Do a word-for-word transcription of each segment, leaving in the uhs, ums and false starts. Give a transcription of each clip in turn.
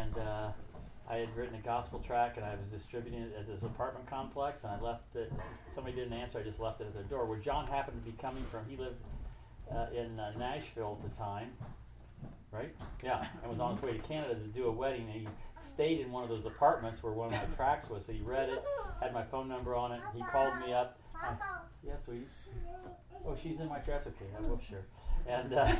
and uh, I had written a gospel tract, and I was distributing it at this apartment complex, and I left it. Somebody didn't answer. I just left it at their door. Where John happened to be coming from, he lived uh, in uh, Nashville at the time, right? Yeah, and was on his way to Canada to do a wedding, and he stayed in one of those apartments where one of my tracts was. So he read it, had my phone number on it. He called me up. Uh, yes, sweetie. Oh, she's in my dress. Okay, I will share. And uh,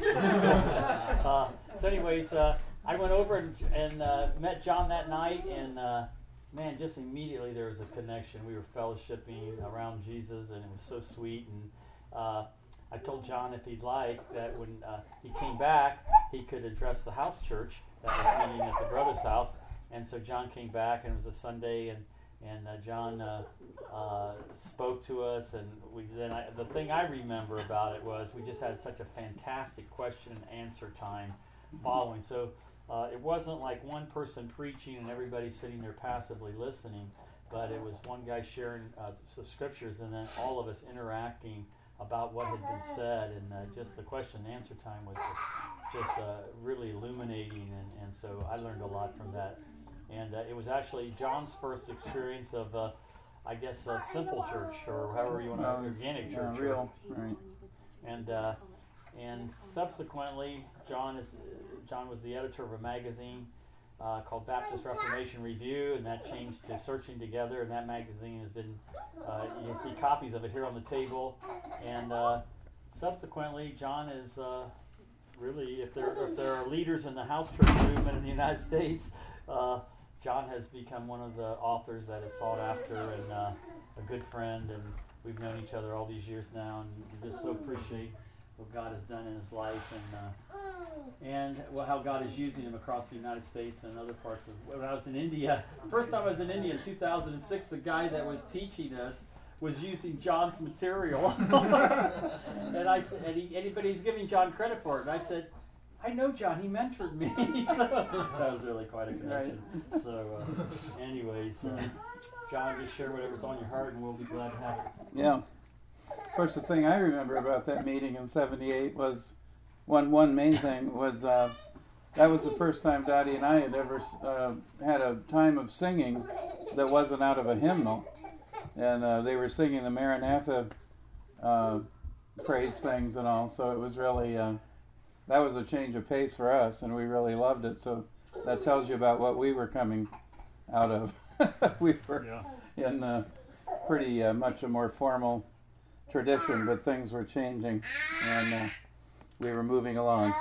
so, uh, so, anyways, uh, I went over and, and uh, met John that night, and uh, man, just immediately there was a connection. We were fellowshipping around Jesus, and it was so sweet. And uh, I told John if he'd like that when uh, he came back, he could address the house church that was meeting at the brother's house. And so John came back, and it was a Sunday, and and uh, John uh, uh, spoke to us, and we then I, the thing I remember about it was we just had such a fantastic question and answer time following. So uh, it wasn't like one person preaching and everybody sitting there passively listening, but it was one guy sharing uh, the scriptures, and then all of us interacting about what had been said, and uh, just the question and answer time was just uh, really illuminating, and, and so I learned a lot from that. And uh, it was actually John's first experience of, uh, I guess, a simple church, or however you want to, um, organic church. Yeah, real, right. And uh, and subsequently, John is John was the editor of a magazine uh, called Baptist Reformation Review, and that changed to Searching Together. And that magazine has been, uh, you see copies of it here on the table. And uh, subsequently, John is uh, really, if there if there are leaders in the house church movement in the United States. Uh, John has become one of the authors that is sought after, and uh, a good friend, and we've known each other all these years now, and just so appreciate what God has done in his life, and uh, and well, how God is using him across the United States and other parts of. When I was in India, first time I was in India in two thousand six, the guy that was teaching us was using John's material, and I said, and he, anybody was giving John credit for it, and I said, I know John, he mentored me. So that was really quite a connection. Right. So uh, anyways, uh, John, just share whatever's on your heart, and we'll be glad to have it. Yeah. Of course, the thing I remember about that meeting in seventy-eight was, one one main thing was, uh, that was the first time Dottie and I had ever uh, had a time of singing that wasn't out of a hymnal. And uh, they were singing the Maranatha uh, praise things and all, so it was really... Uh, that was a change of pace for us, and we really loved it. So that tells you about what we were coming out of. We were yeah. in uh, pretty uh, much a more formal tradition, but things were changing, and uh, we were moving along.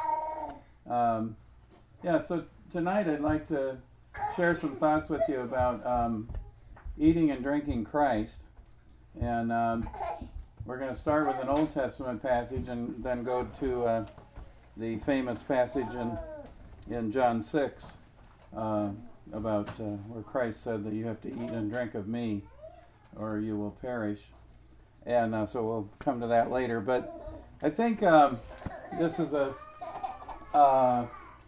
Um, yeah, so tonight I'd like to share some thoughts with you about um, eating and drinking Christ. And um, we're going to start with an Old Testament passage and then go to... Uh, the famous passage in in John six uh, about uh, where Christ said that you have to eat and drink of me or you will perish. And uh, so we'll come to that later. But I think um, this is a uh,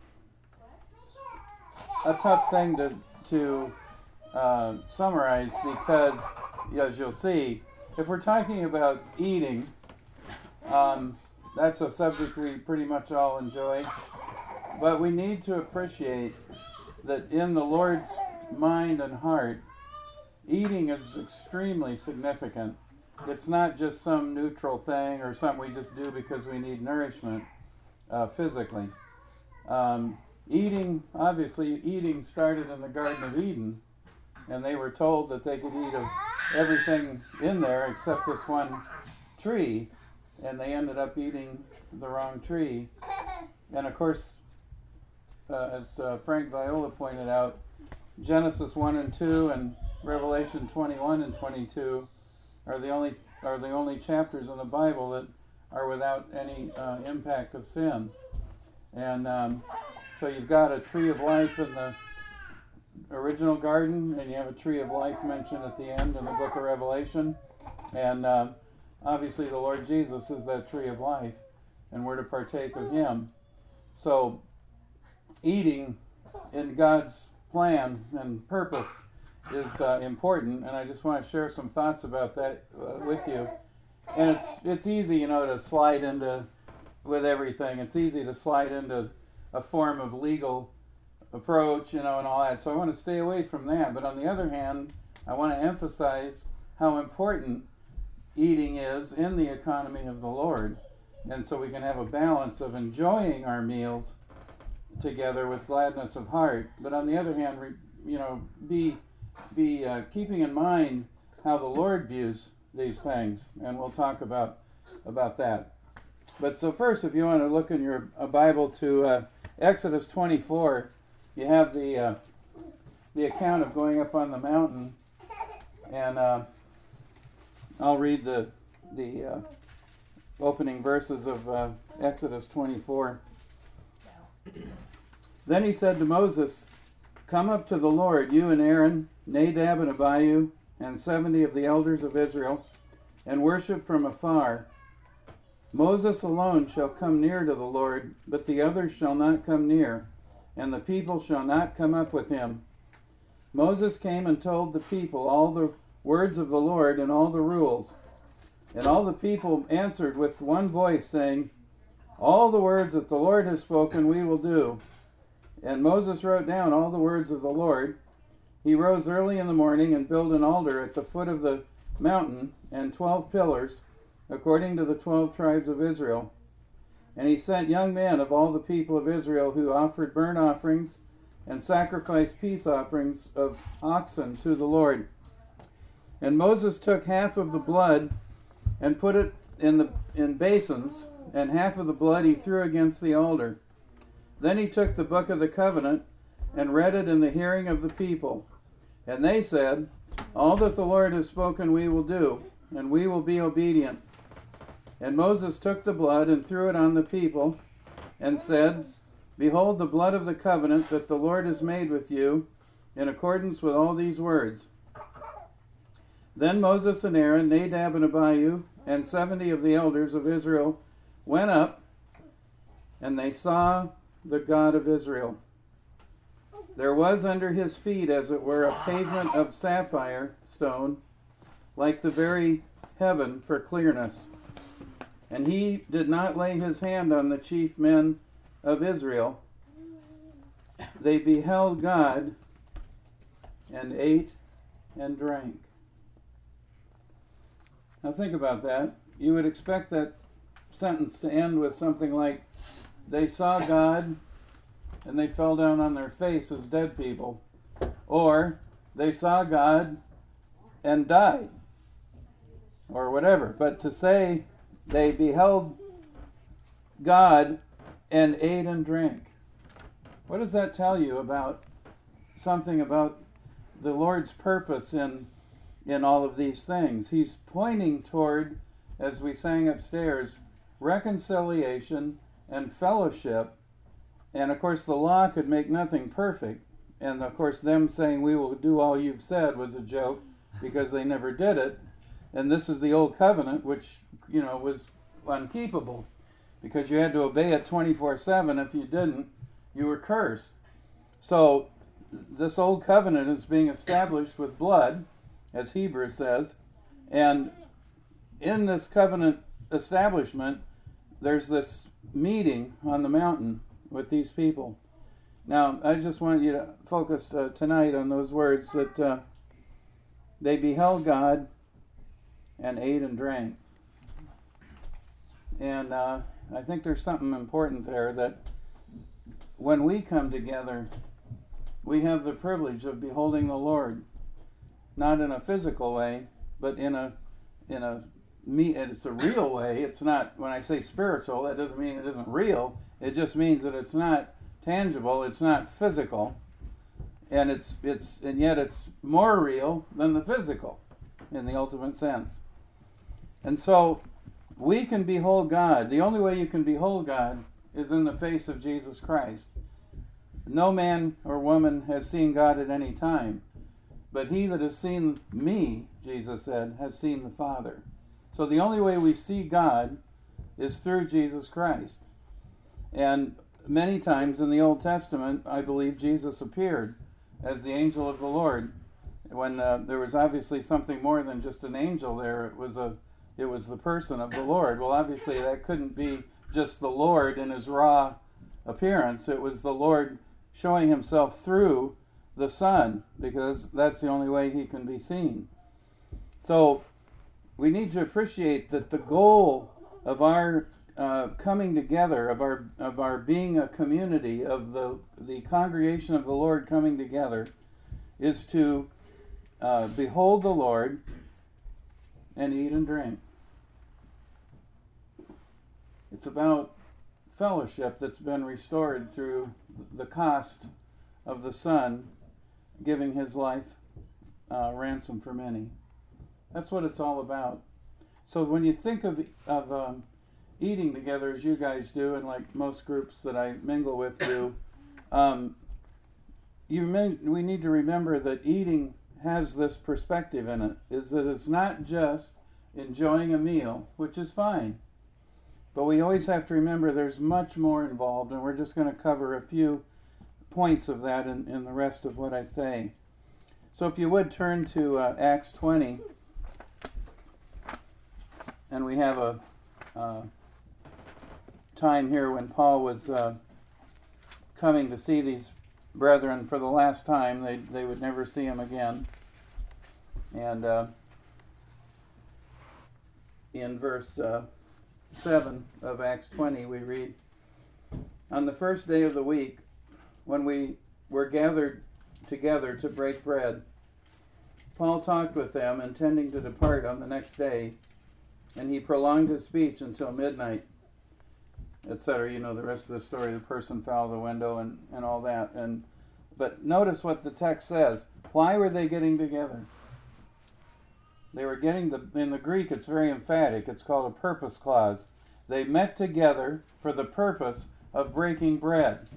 a tough thing to, to uh, summarize because, as you'll see, if we're talking about eating, um, that's a subject we pretty much all enjoy, but we need to appreciate that in the Lord's mind and heart, eating is extremely significant. It's not just some neutral thing or something we just do because we need nourishment uh, physically. Um, eating, obviously, eating started in the Garden of Eden, and they were told that they could eat of everything in there except this one tree. And they ended up eating the wrong tree. And of course, uh, as uh, Frank Viola pointed out, Genesis one and two and Revelation twenty-one and twenty-two are the only are the only chapters in the Bible that are without any uh, impact of sin. And um, so you've got a tree of life in the original garden, and you have a tree of life mentioned at the end in the book of Revelation. And uh, obviously, the Lord Jesus is that tree of life, and we're to partake of him. So, eating in God's plan and purpose is uh, important, and I just want to share some thoughts about that uh, with you. And it's it's easy, you know, to slide into, with everything, it's easy to slide into a form of legal approach, you know, and all that. So I want to stay away from that. But on the other hand, I want to emphasize how important eating is in the economy of the Lord. And so we can have a balance of enjoying our meals together with gladness of heart. But on the other hand, you know, be, be uh, keeping in mind how the Lord views these things. And we'll talk about, about that. But so first, if you want to look in your uh, Bible to uh, Exodus twenty-four, you have the uh, the account of going up on the mountain, and uh, I'll read the the uh, opening verses of uh, Exodus twenty-four. Then he said to Moses, "Come up to the Lord, you and Aaron, Nadab and Abihu, and seventy of the elders of Israel, and worship from afar. Moses alone shall come near to the Lord, but the others shall not come near, and the people shall not come up with him." Moses came and told the people all the words of the Lord and all the rules. And all the people answered with one voice, saying, "All the words that the Lord has spoken we will do." And Moses wrote down all the words of the Lord. He rose early in the morning and built an altar at the foot of the mountain and twelve pillars, according to the twelve tribes of Israel. And he sent young men of all the people of Israel who offered burnt offerings and sacrificed peace offerings of oxen to the Lord. And Moses took half of the blood and put it in the in basins, and half of the blood he threw against the altar. Then he took the book of the covenant and read it in the hearing of the people. And they said, "All that the Lord has spoken we will do, and we will be obedient." And Moses took the blood and threw it on the people, and said, "Behold the blood of the covenant that the Lord has made with you, in accordance with all these words." Then Moses and Aaron, Nadab and Abihu, and seventy of the elders of Israel went up, and they saw the God of Israel. There was under his feet, as it were, a pavement of sapphire stone, like the very heaven for clearness. And he did not lay his hand on the chief men of Israel. They beheld God and ate and drank. Now think about that. You would expect that sentence to end with something like, "They saw God and they fell down on their face as dead people," or "They saw God and died," or whatever. But to say they beheld God and ate and drank, what does that tell you about something about the Lord's purpose in in all of these things? He's pointing toward, as we sang upstairs, reconciliation and fellowship. And of course the law could make nothing perfect. And of course them saying "we will do all you've said" was a joke, because they never did it. And this is the old covenant, which, you know, was unkeepable, because you had to obey it twenty-four seven. If you didn't, you were cursed. So this old covenant is being established with blood, as Hebrews says. And in this covenant establishment, there's this meeting on the mountain with these people. Now, I just want you to focus uh, tonight on those words that uh, they beheld God and ate and drank. And uh, I think there's something important there, that when we come together, we have the privilege of beholding the Lord, not in a physical way, but in a in a me. It's a real way. It's not, when I say spiritual, that doesn't mean it isn't real. It just means that it's not tangible. It's not physical, and it's it's and yet it's more real than the physical, in the ultimate sense. And so we can behold God. The only way you can behold God is in the face of Jesus Christ. No man or woman has seen God at any time, but he that has seen me, Jesus said, has seen the Father. So the only way we see God is through Jesus Christ. And many times in the Old Testament, I believe Jesus appeared as the angel of the Lord, when uh, there was obviously something more than just an angel there. It was a It was the person of the Lord. Well, obviously that couldn't be just the Lord in his raw appearance. It was the Lord showing himself through the Son, because that's the only way he can be seen. So we need to appreciate that the goal of our uh, coming together, of our of our being a community, of the the congregation of the Lord coming together, is to uh, behold the Lord and eat and drink. It's about fellowship that's been restored through the cost of the Son giving his life uh, ransom for many. That's what it's all about. So when you think of of um, eating together, as you guys do, and like most groups that I mingle with do, um, you may, we need to remember that eating has this perspective in it, is that it's not just enjoying a meal, which is fine, but we always have to remember there's much more involved, and we're just going to cover a few points of that in, in the rest of what I say. So if you would turn to uh, Acts twenty, and we have a uh, time here when Paul was uh, coming to see these brethren for the last time. They they would never see him again. And uh, in verse uh, seven of Acts twenty, we read, "On the first day of the week, when we were gathered together to break bread, Paul talked with them, intending to depart on the next day, and he prolonged his speech until midnight," et cetera. You know the rest of the story. The person fell out of the window and, and all that. And but notice what the text says. Why were they getting together? They were getting the in the Greek. It's very emphatic. It's called a purpose clause. They met together for the purpose of breaking bread.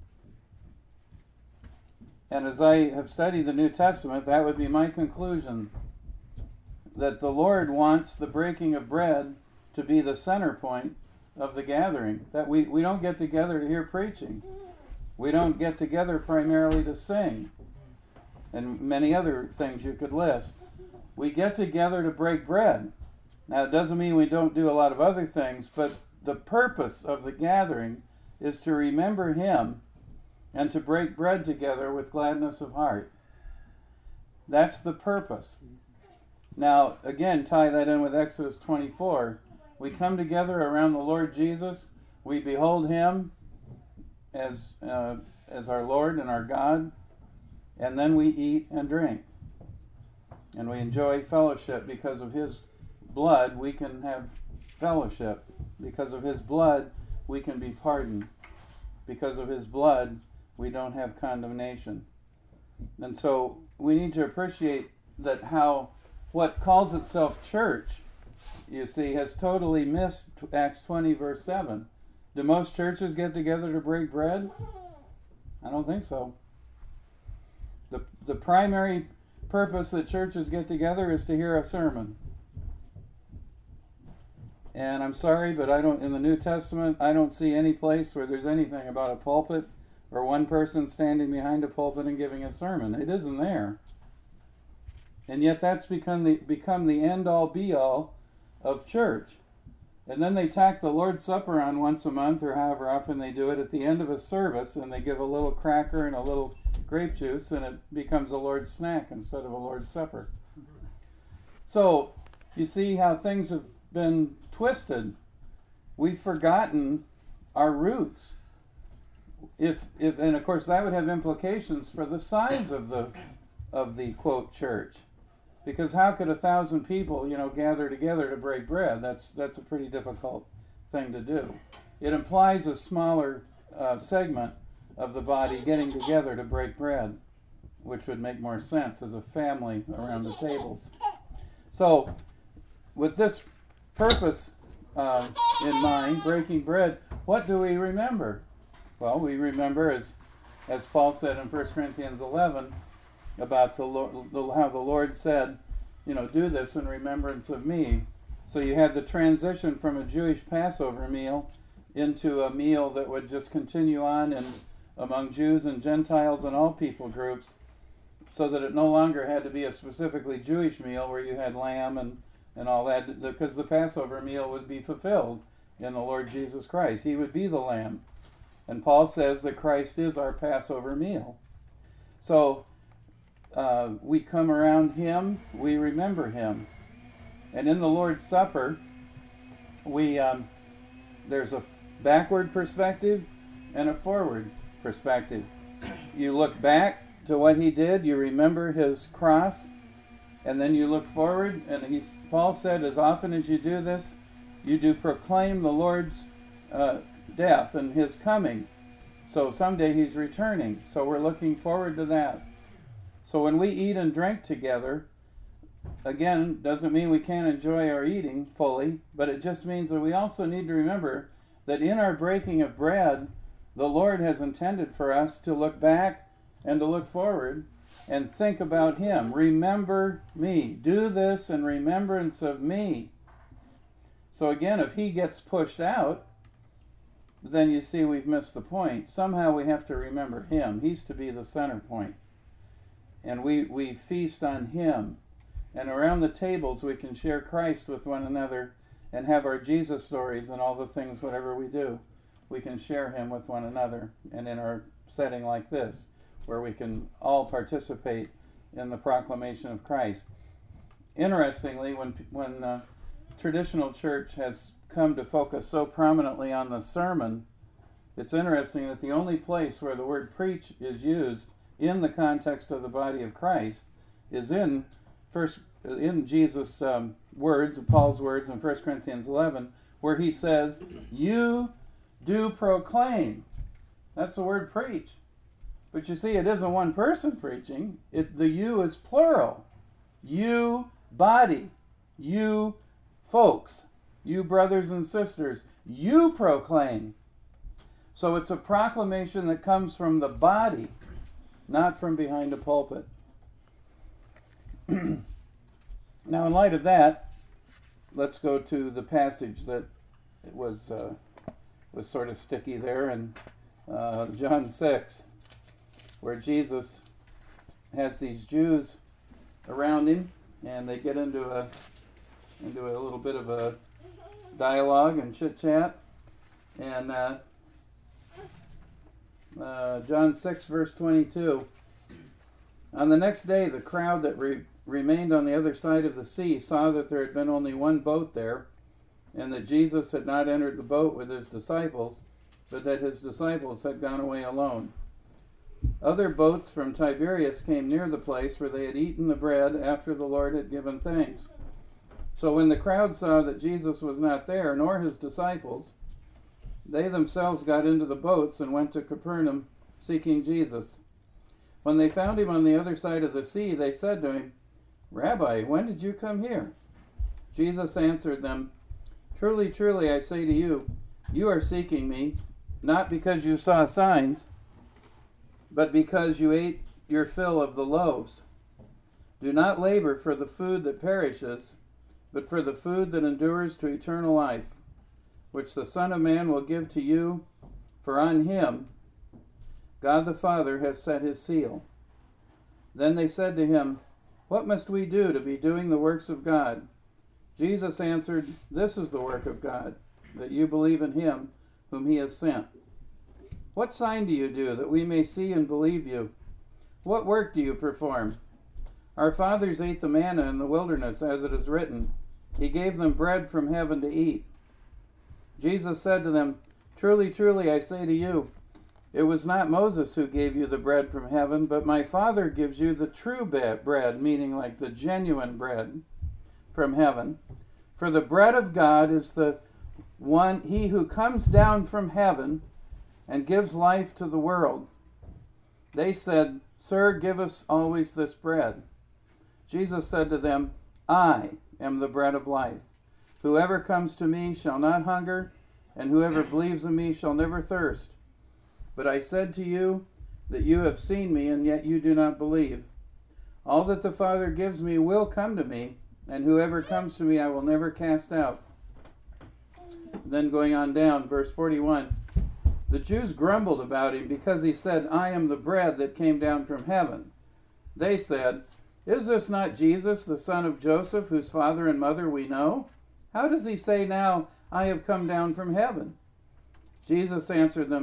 And as I have studied the New Testament, that would be my conclusion, that the Lord wants the breaking of bread to be the center point of the gathering. That we, we don't get together to hear preaching. We don't get together primarily to sing, and many other things you could list. We get together to break bread. Now, it doesn't mean we don't do a lot of other things, but the purpose of the gathering is to remember Him and to break bread together with gladness of heart. That's the purpose. Now, again, tie that in with Exodus twenty-four. We come together around the Lord Jesus. We behold Him as uh, as our Lord and our God. And then we eat and drink. And we enjoy fellowship. Because of His blood, we can have fellowship. Because of His blood, we can be pardoned. Because of His blood, we don't have condemnation. And so we need to appreciate that how what calls itself church, you see, has totally missed Acts twenty verse seven. Do most churches get together to break bread? I don't think so. The the primary purpose that churches get together is to hear a sermon. And I'm sorry, but I don't in the New Testament, I don't see any place where there's anything about a pulpit or one person standing behind a pulpit and giving a sermon. It isn't there. And yet that's become the become the end-all be-all of church. And then they tack the Lord's Supper on once a month, or however often they do it, at the end of a service, and they give a little cracker and a little grape juice, and it becomes a Lord's snack instead of a Lord's Supper. So, you see how things have been twisted. We've forgotten our roots. If if and of course that would have implications for the size of the of the quote church. Because how could a thousand people, you know, gather together to break bread? That's that's a pretty difficult thing to do. It implies a smaller uh, segment of the body getting together to break bread, which would make more sense as a family around the tables. So, with this purpose uh, in mind, breaking bread, what do we remember? Well, we remember, as as Paul said in First Corinthians eleven, about the, Lord, the how the Lord said, you know, do this in remembrance of me. So you had the transition from a Jewish Passover meal into a meal that would just continue on in, among Jews and Gentiles and all people groups, so that it no longer had to be a specifically Jewish meal where you had lamb and, and all that, because the Passover meal would be fulfilled in the Lord Jesus Christ. He would be the lamb. And Paul says that Christ is our Passover meal. So uh, we come around him, we remember him. And in the Lord's Supper, we um, there's a backward perspective and a forward perspective. You look back to what he did, you remember his cross, and then you look forward, and he's, Paul said, as often as you do this, you do proclaim the Lord's uh, death and his coming. So someday he's returning. So we're looking forward to that. So when we eat and drink together, again, doesn't mean we can't enjoy our eating fully, but it just means that we also need to remember that in our breaking of bread, the Lord has intended for us to look back and to look forward and think about him. Remember me. Do this in remembrance of me. So again, if he gets pushed out, then you see we've missed the point. Somehow we have to remember him. He's to be the center point. And we, we feast on him. And around the tables we can share Christ with one another and have our Jesus stories and all the things, whatever we do. We can share him with one another. And in our setting like this, where we can all participate in the proclamation of Christ. Interestingly, when when the traditional church has come to focus so prominently on the sermon, it's interesting that the only place where the word preach is used in the context of the body of Christ is in first in Jesus' um, words, Paul's words in First Corinthians eleven, where he says, "You do proclaim." That's the word preach. But you see, it isn't one person preaching. It, the you is plural. You body. You folks. You brothers and sisters. You proclaim. So it's a proclamation that comes from the body, not from behind a pulpit. Now, in light of that, let's go to the passage that was uh, was sort of sticky there in uh, John six. Where Jesus has these Jews around him, and they get into a into a little bit of a dialogue and chit chat. And uh, uh, John six, verse twenty-two. On the next day, the crowd that re- remained on the other side of the sea saw that there had been only one boat there, and that Jesus had not entered the boat with his disciples, but that his disciples had gone away alone. Other boats from Tiberias came near the place where they had eaten the bread after the Lord had given thanks. So when the crowd saw that Jesus was not there, nor his disciples, they themselves got into the boats and went to Capernaum seeking Jesus. When they found him on the other side of the sea, they said to him, "Rabbi, when did you come here?" Jesus answered them, "Truly, truly, I say to you, you are seeking me, not because you saw signs, but because you ate your fill of the loaves. Do not labor for the food that perishes, but for the food that endures to eternal life, which the Son of Man will give to you, for on him God the Father has set his seal." Then they said to him, "What must we do to be doing the works of God?" Jesus answered, "This is the work of God, that you believe in him whom he has sent. What sign do you do that we may see and believe you? What work do you perform? Our fathers ate the manna in the wilderness, as it is written, he gave them bread from heaven to eat." Jesus said to them, "Truly, truly, I say to you, it was not Moses who gave you the bread from heaven, but my Father gives you the true bread," meaning like the genuine bread from heaven. "For the bread of God is the one, he who comes down from heaven and gives life to the world." They said, "Sir, give us always this bread." Jesus said to them, "I am the bread of life. Whoever comes to me shall not hunger, and whoever believes in me shall never thirst. But I said to you that you have seen me, and yet you do not believe. All that the Father gives me will come to me, and whoever comes to me I will never cast out." Then going on down, verse forty-one. The Jews grumbled about him because he said, "I am the bread that came down from heaven." They said, "Is this not Jesus, the son of Joseph, whose father and mother we know? How does he say now, 'I have come down from heaven'?" Jesus answered them,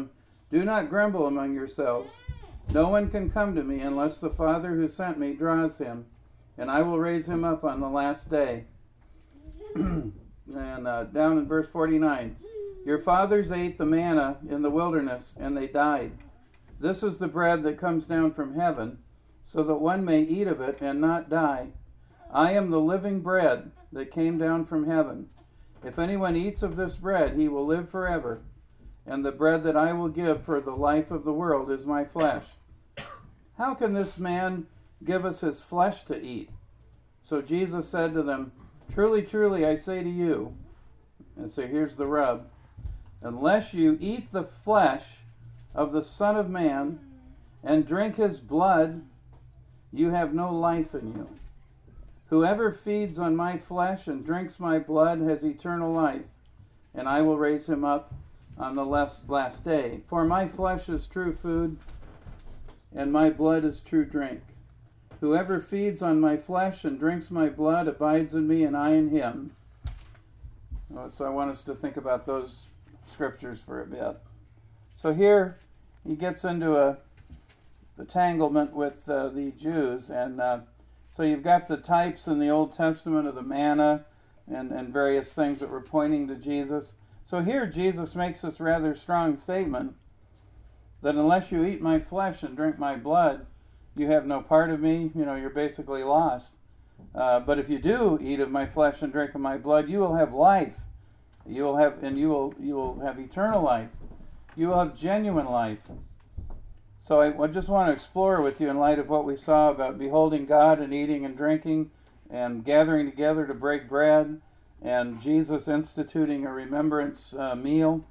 Do not grumble among yourselves. No one can come to me unless the Father who sent me draws him, and I will raise him up on the last day. And uh, down in verse forty-nine, your fathers ate the manna in the wilderness, and they died. This is the bread that comes down from heaven, so that one may eat of it and not die. I am the living bread that came down from heaven. If anyone eats of this bread, he will live forever. And the bread that I will give for the life of the world is my flesh. How can this man give us his flesh to eat? So Jesus said to them, truly, truly, I say to you, and so here's the rub, unless you eat the flesh of the Son of Man and drink his blood, you have no life in you. Whoever feeds on my flesh and drinks my blood has eternal life, and I will raise him up on the last, last day. For my flesh is true food, and my blood is true drink. Whoever feeds on my flesh and drinks my blood abides in me, and I in him. So I want us to think about those scriptures for a bit. So here he gets into a entanglement with uh, the Jews, and uh, so you've got the types in the Old Testament of the manna and, and various things that were pointing to Jesus. So here Jesus makes this rather strong statement that unless you eat my flesh and drink my blood, you have no part of me. You know, you're basically lost. Uh, but if you do eat of my flesh and drink of my blood, you will have life. You will have, and you will you will have eternal life. You will have genuine life. So I, I just want to explore with you in light of what we saw about beholding God and eating and drinking and gathering together to break bread and Jesus instituting a remembrance uh, meal.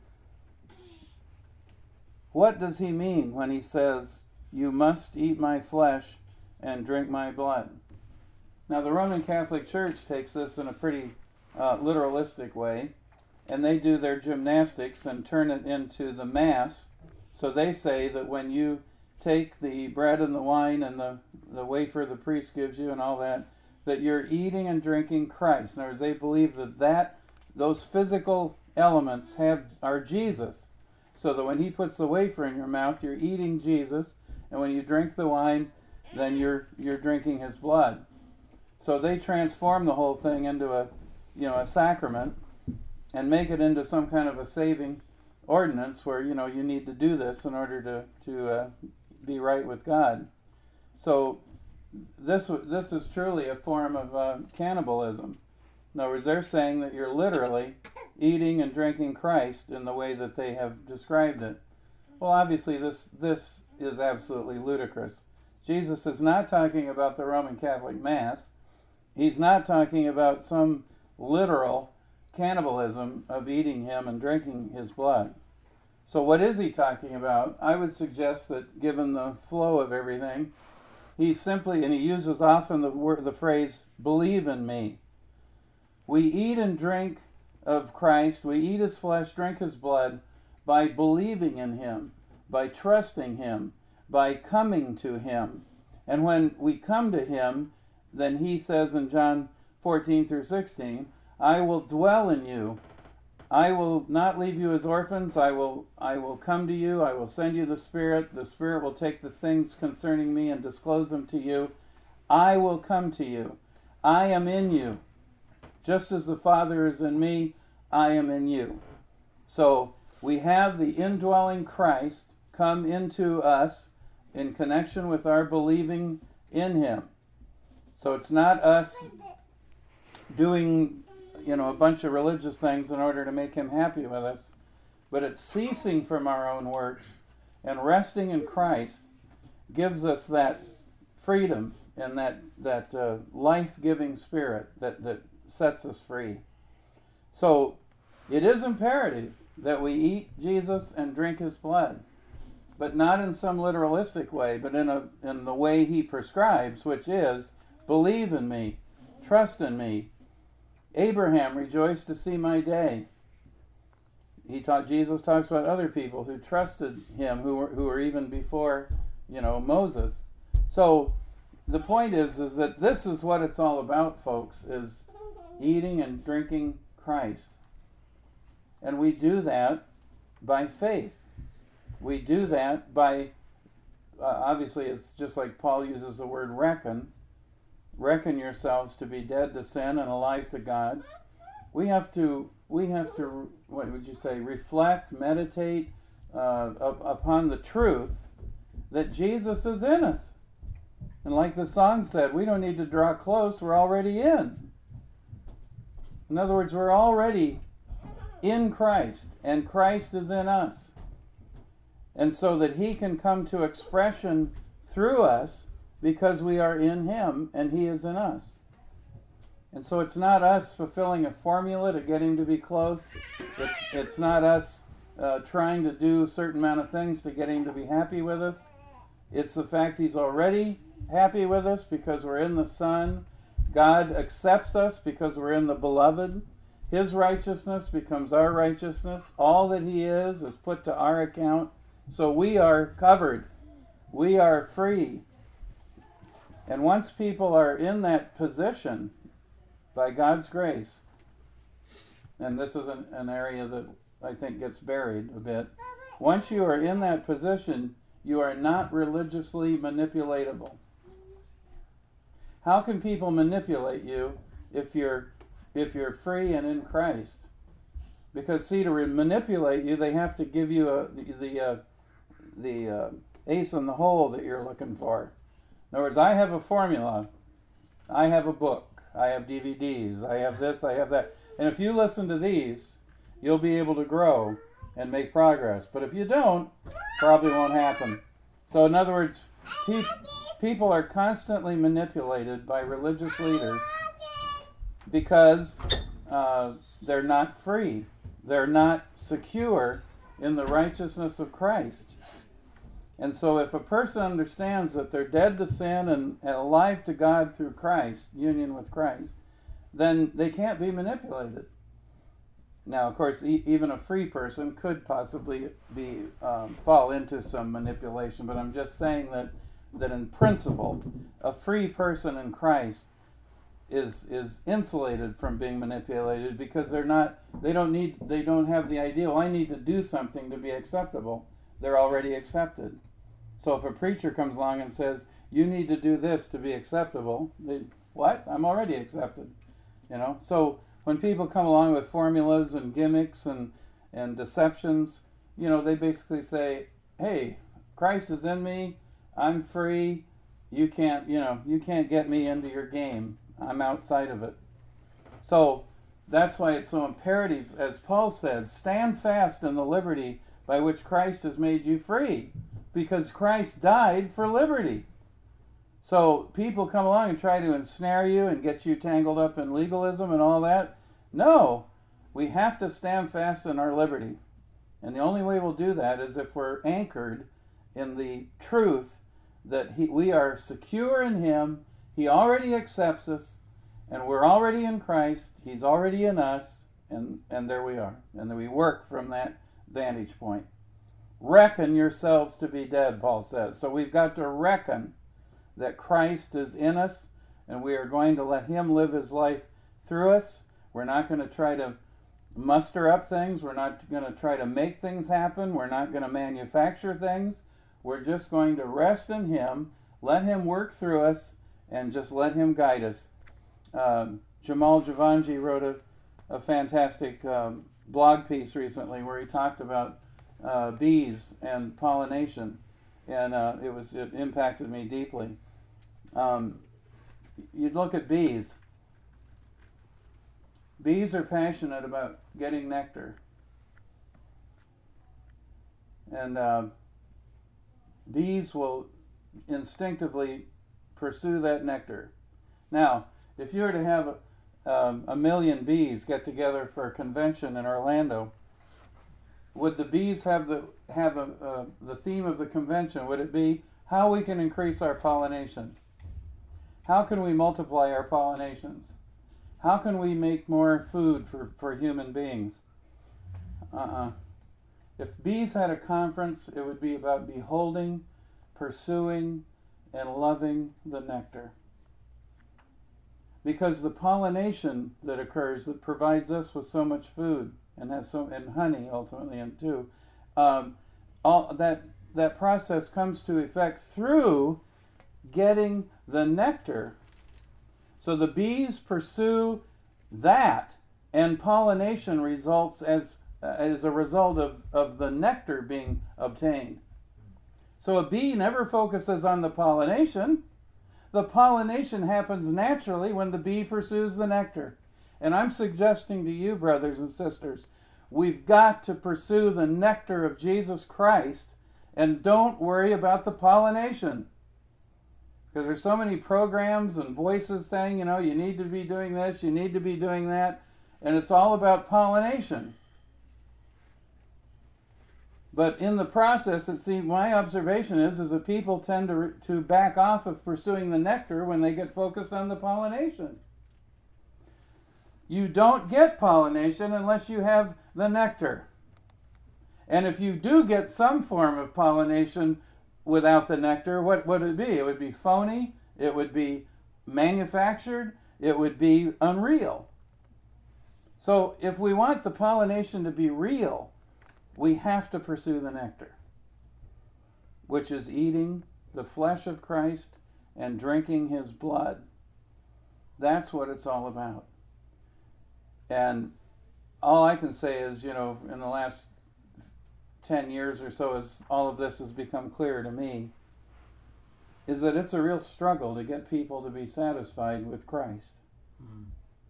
What does he mean when he says, you must eat my flesh and drink my blood? Now the Roman Catholic Church takes this in a pretty uh, literalistic way, and they do their gymnastics and turn it into the Mass. So they say that when you take the bread and the wine and the, the wafer the priest gives you and all that, that you're eating and drinking Christ. In other words, they believe that, that those physical elements have are Jesus. So that when he puts the wafer in your mouth, you're eating Jesus, and when you drink the wine, then you're you're drinking his blood. So they transform the whole thing into a you know a sacrament and make it into some kind of a saving ordinance where you know you need to do this in order to to uh, be right with God. So this this is truly a form of uh, cannibalism. In other words, they're saying that you're literally eating and drinking Christ in the way that they have described it. Well, obviously this this is absolutely ludicrous. Jesus is not talking about the Roman Catholic Mass. He's not talking about some literal cannibalism of eating him and drinking his blood. So what is he talking about? I would suggest that given the flow of everything, he's simply, and he uses often the word, the phrase, believe in me. We eat and drink of Christ, we eat his flesh, drink his blood, by believing in him, by trusting him, by coming to him. And when we come to him, then he says in John fourteen through sixteen, I will dwell in you. I will not leave you as orphans. I will I will come to you. I will send you the Spirit. The Spirit will take the things concerning me and disclose them to you. I will come to you. I am in you. Just as the Father is in me, I am in you. So we have the indwelling Christ come into us in connection with our believing in him. So it's not us doing, you know, a bunch of religious things in order to make him happy with us, but it's ceasing from our own works and resting in Christ gives us that freedom and that that uh, life-giving spirit that, that sets us free. So it is imperative that we eat Jesus and drink his blood, but not in some literalistic way, but in a in the way he prescribes, which is believe in me, trust in me. Abraham rejoiced to see my day. He taught Jesus talks about other people who trusted him, who were who were even before, you know, Moses. So the point is is that this is what it's all about, folks, is eating and drinking Christ. And we do that by faith. we do that by, uh, obviously it's just like Paul uses the word reckon. Reckon yourselves to be dead to sin and alive to God. We have to, we have to, what would you say, reflect, meditate uh, up, upon the truth that Jesus is in us. And like the song said, we don't need to draw close, we're already in. In other words, we're already in Christ, and Christ is in us. And so that he can come to expression through us because we are in him and he is in us. And so it's not us fulfilling a formula to get him to be close. It's, it's not us uh, trying to do a certain amount of things to get him to be happy with us. It's the fact he's already happy with us because we're in the Son. God accepts us because we're in the Beloved. His righteousness becomes our righteousness. All that he is is put to our account. So we are covered. We are free. And once people are in that position, by God's grace, and this is an, an area that I think gets buried a bit, once you are in that position, you are not religiously manipulatable. How can people manipulate you if you're if you're free and in Christ? Because see, to re- manipulate you, they have to give you a, the the, uh, the uh, ace in the hole that you're looking for. In other words, I have a formula, I have a book, I have D V Ds, I have this, I have that, and if you listen to these, you'll be able to grow and make progress. But if you don't, probably won't happen. So in other words, pe- people are constantly manipulated by religious leaders because uh, they're not free. They're not secure in the righteousness of Christ. And so if a person understands that they're dead to sin and, and alive to God through Christ, union with Christ, then they can't be manipulated. Now, of course, e- even a free person could possibly be um, fall into some manipulation, but I'm just saying that that in principle, a free person in Christ is is insulated from being manipulated because they're not they don't need they don't have the idea, well, I need to do something to be acceptable. They're already accepted. So if a preacher comes along and says, you need to do this to be acceptable, they, what? I'm already accepted. You know? So when people come along with formulas and gimmicks and, and deceptions, you know, they basically say, hey, Christ is in me, I'm free, you can't, you know, you can't get me into your game. I'm outside of it. So that's why it's so imperative, as Paul said, stand fast in the liberty by which Christ has made you free, because Christ died for liberty. So people come along and try to ensnare you and get you tangled up in legalism and all that. No, we have to stand fast in our liberty. And the only way we'll do that is if we're anchored in the truth that he, we are secure in him, he already accepts us, and we're already in Christ, he's already in us, and, and there we are. And then we work from that vantage point. Reckon yourselves to be dead, Paul says. So we've got to reckon that Christ is in us, and we are going to let him live his life through us. We're not going to try to muster up things. We're not going to try to make things happen. We're not going to manufacture things. We're just going to rest in him, let him work through us, and just let him guide us. Um, Jamal Javanji wrote a, a fantastic um, blog piece recently where he talked about uh, bees and pollination, and uh, it was it impacted me deeply. Um, you'd look at bees. Bees are passionate about getting nectar, and uh, bees will instinctively pursue that nectar. Now, if you were to have um, a million bees get together for a convention in Orlando, would the bees have the have a, uh, the theme of the convention? Would it be how we can increase our pollination? How can we multiply our pollinations? How can we make more food for, for human beings? Uh-uh. If bees had a conference, it would be about beholding, pursuing, and loving the nectar. Because the pollination that occurs that provides us with so much food and has so and honey ultimately and too, um, all that that process comes to effect through getting the nectar. So the bees pursue that, and pollination results as as a result of, of the nectar being obtained. So a bee never focuses on the pollination. The pollination happens naturally when the bee pursues the nectar. And I'm suggesting to you, brothers and sisters, we've got to pursue the nectar of Jesus Christ and don't worry about the pollination. Because there's so many programs and voices saying, you know, you need to be doing this, you need to be doing that, and it's all about pollination. But in the process, it seems, my observation is, is that people tend to, to back off of pursuing the nectar when they get focused on the pollination. You don't get pollination unless you have the nectar. And if you do get some form of pollination without the nectar, what would it be? It would be phony, it would be manufactured, it would be unreal. So if we want the pollination to be real, we have to pursue the nectar, which is eating the flesh of Christ and drinking his blood. That's what it's all about. And all I can say is, you know, in the last ten years or so, as all of this has become clear to me, is that it's a real struggle to get people to be satisfied with Christ. Mm.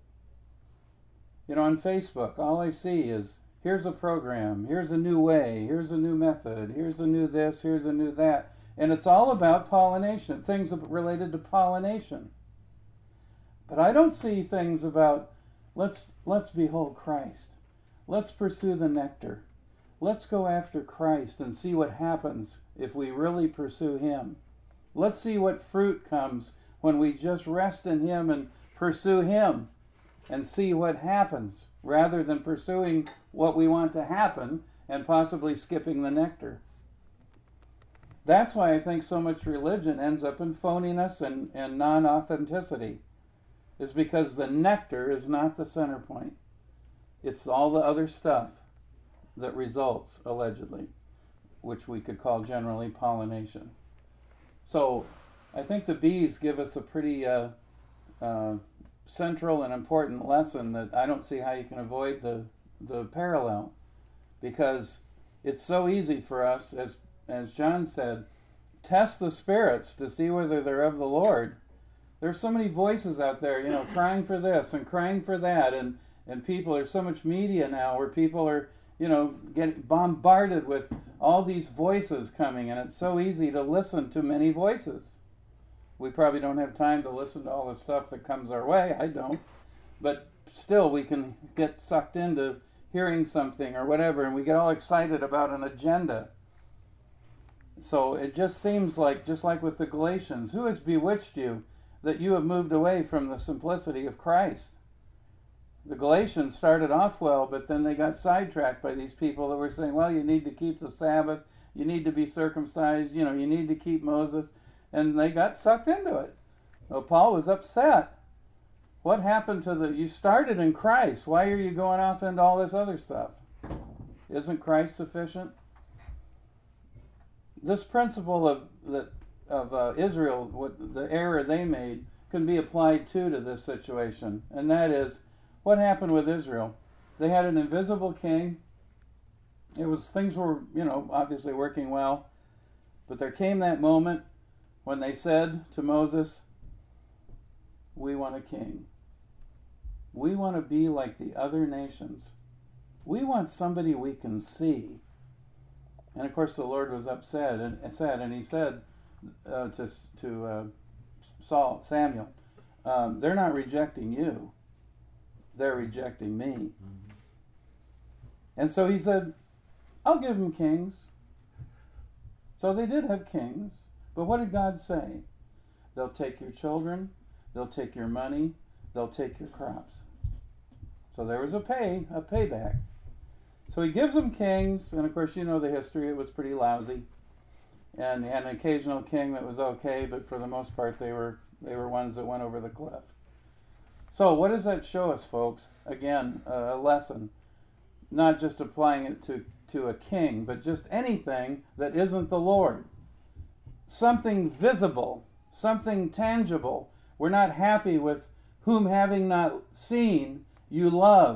You know, on Facebook, all I see is, here's a program, here's a new way, here's a new method, here's a new this, here's a new that. And it's all about pollination, things related to pollination. But I don't see things about, let's let's behold Christ. Let's pursue the nectar. Let's go after Christ and see what happens if we really pursue him. Let's see what fruit comes when we just rest in him and pursue him and see what happens, rather than pursuing what we want to happen and possibly skipping the nectar. That's why I think so much religion ends up in phoniness and, and non-authenticity, is because the nectar is not the center point. It's all the other stuff that results, allegedly, which we could call generally pollination. So I think the bees give us a pretty uh, uh, central and important lesson that I don't see how you can avoid the, the parallel, because it's so easy for us, as, as John said, test the spirits to see whether they're of the Lord. There's so many voices out there, you know, crying for this and crying for that, and, and people, there's so much media now where people are, you know, getting bombarded with all these voices coming, and it's so easy to listen to many voices. We probably don't have time to listen to all the stuff that comes our way. I don't. But still, we can get sucked into hearing something or whatever, and we get all excited about an agenda. So it just seems like, just like with the Galatians, who has bewitched you that you have moved away from the simplicity of Christ? The Galatians started off well, but then they got sidetracked by these people that were saying, well, you need to keep the Sabbath, you need to be circumcised, you know, you need to keep Moses. And they got sucked into it. Well, Paul was upset. What happened to the, you started in Christ. Why are you going off into all this other stuff? Isn't Christ sufficient? This principle of that of uh, Israel, what the error they made, can be applied too to this situation. And that is, what happened with Israel? They had an invisible king. It was, things were, you know, obviously working well. But there came that moment when they said to Moses, we want a king. We want to be like the other nations. We want somebody we can see. And of course the Lord was upset and said, and he said uh, to, to uh, Saul, Samuel, um, they're not rejecting you. They're rejecting me. Mm-hmm. And so he said, I'll give them kings. So they did have kings. But what did God say? They'll take your children, they'll take your money, they'll take your crops. So there was a pay, a payback. So he gives them kings, and of course you know the history, it was pretty lousy. And they had an occasional king that was okay, but for the most part they were they were ones that went over the cliff. So what does that show us, folks? Again, uh, a lesson. Not just applying it to to a king, but just anything that isn't the Lord. Something visible, something tangible. We're not happy with whom having not seen you love.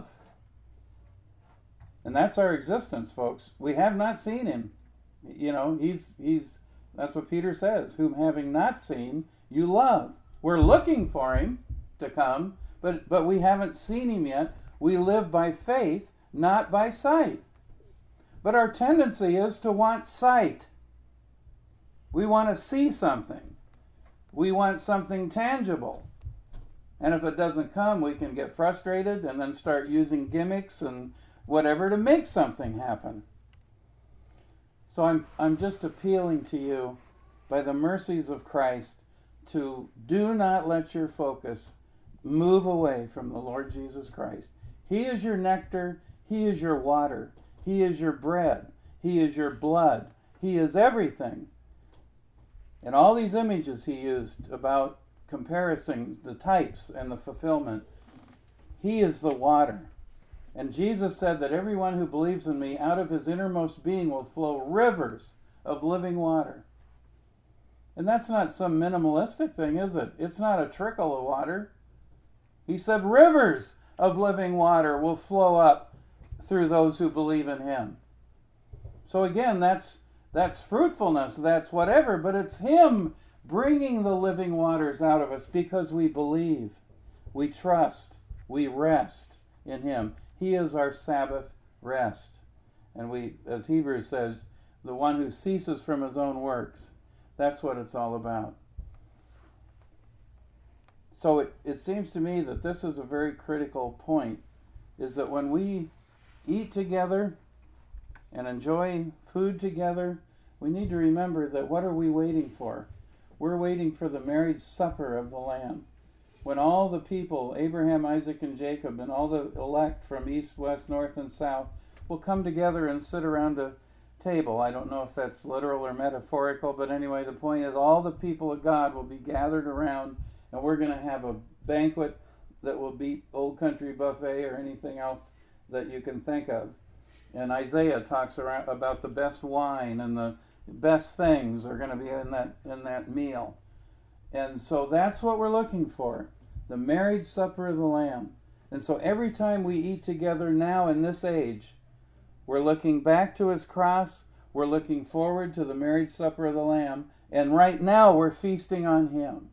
And that's our existence, folks. We have not seen him. You know, he's he's that's what Peter says, whom having not seen you love. We're looking for him to come, but but we haven't seen him yet. We live by faith, not by sight. But our tendency is to want sight. We want to see something. We want something tangible. And if it doesn't come, we can get frustrated and then start using gimmicks and whatever to make something happen. So I'm I'm just appealing to you by the mercies of Christ to do not let your focus move away from the Lord Jesus Christ. He is your nectar. He is your water. He is your bread. He is your blood. He is everything. And all these images he used about comparison, the types and the fulfillment, he is the water. And Jesus said that everyone who believes in me, out of his innermost being will flow rivers of living water. And that's not some minimalistic thing, is it? It's not a trickle of water. He said rivers of living water will flow up through those who believe in him. So again, that's that's fruitfulness, that's whatever, but it's him bringing the living waters out of us because we believe, we trust, we rest in him. He is our Sabbath rest. And we, as Hebrews says, the one who ceases from his own works. That's what it's all about. So it, it seems to me that this is a very critical point, is that when we eat together and enjoy food together, we need to remember that what are we waiting for? We're waiting for the marriage supper of the Lamb. When all the people, Abraham, Isaac, and Jacob, and all the elect from east, west, north, and south, will come together and sit around a table. I don't know if that's literal or metaphorical, but anyway, the point is all the people of God will be gathered around, and we're going to have a banquet that will beat Old Country Buffet or anything else that you can think of. And Isaiah talks around about the best wine and the best things are going to be in that in that meal. And so that's what we're looking for, the marriage supper of the Lamb. And so every time we eat together now in this age, we're looking back to his cross, we're looking forward to the marriage supper of the Lamb, and right now we're feasting on him.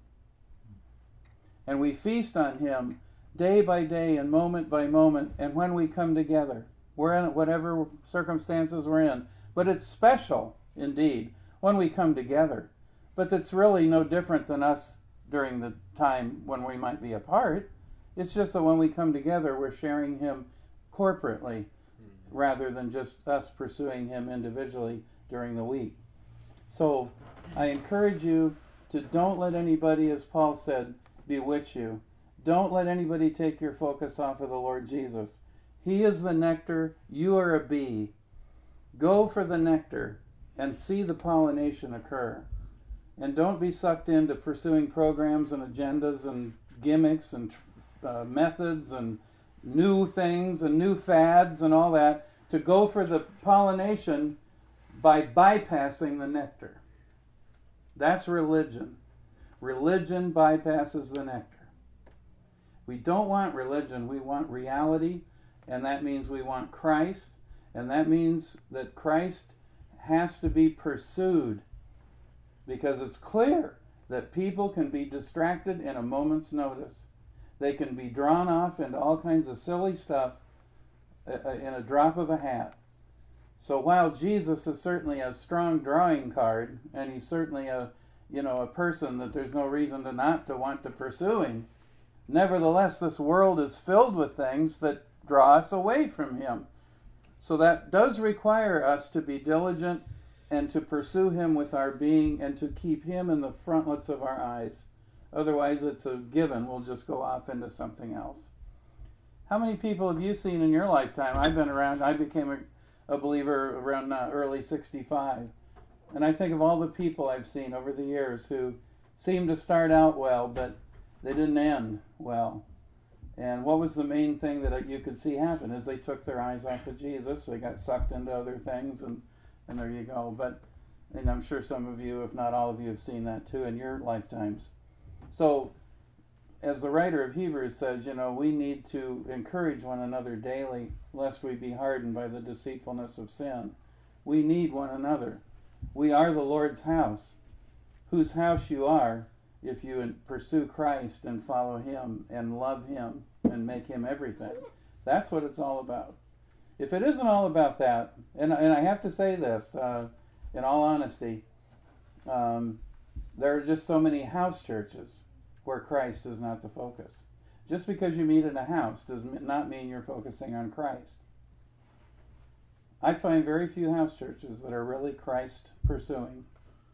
And we feast on him day by day and moment by moment, and when we come together, we're in whatever circumstances we're in. But it's special, indeed, when we come together. But that's really no different than us during the time when we might be apart. It's just that when we come together, we're sharing him corporately rather than just us pursuing him individually during the week. So I encourage you to don't let anybody, as Paul said, bewitch you. Don't let anybody take your focus off of the Lord Jesus. He is the nectar. You are a bee. Go for the nectar and see the pollination occur. And don't be sucked into pursuing programs and agendas and gimmicks and uh, methods and new things and new fads and all that to go for the pollination by bypassing the nectar. That's religion. Religion bypasses the nectar. We don't want religion. We want reality, and that means we want Christ, and that means that Christ has to be pursued. Because it's clear that people can be distracted in a moment's notice. They can be drawn off into all kinds of silly stuff in a drop of a hat. So while Jesus is certainly a strong drawing card, and he's certainly a, you know, a person that there's no reason to not to want to pursue him, nevertheless, this world is filled with things that draw us away from him. So that does require us to be diligent and to pursue him with our being and to keep him in the frontlets of our eyes. Otherwise, it's a given. We'll just go off into something else. How many people have you seen in your lifetime? I've been around, I became a, a believer around uh, early sixty-five. And I think of all the people I've seen over the years who seemed to start out well, but they didn't end well. And what was the main thing that you could see happen is they took their eyes off of Jesus. They got sucked into other things, and, and there you go. But, and I'm sure some of you, if not all of you, have seen that too in your lifetimes. So, as the writer of Hebrews says, you know, we need to encourage one another daily, lest we be hardened by the deceitfulness of sin. We need one another. We are the Lord's house, whose house you are, if you pursue Christ and follow Him and love Him and make Him everything. That's what it's all about. If it isn't all about that, and, and I have to say this, uh, in all honesty, um, there are just so many house churches where Christ is not the focus. Just because you meet in a house does not mean you're focusing on Christ. I find very few house churches that are really Christ pursuing.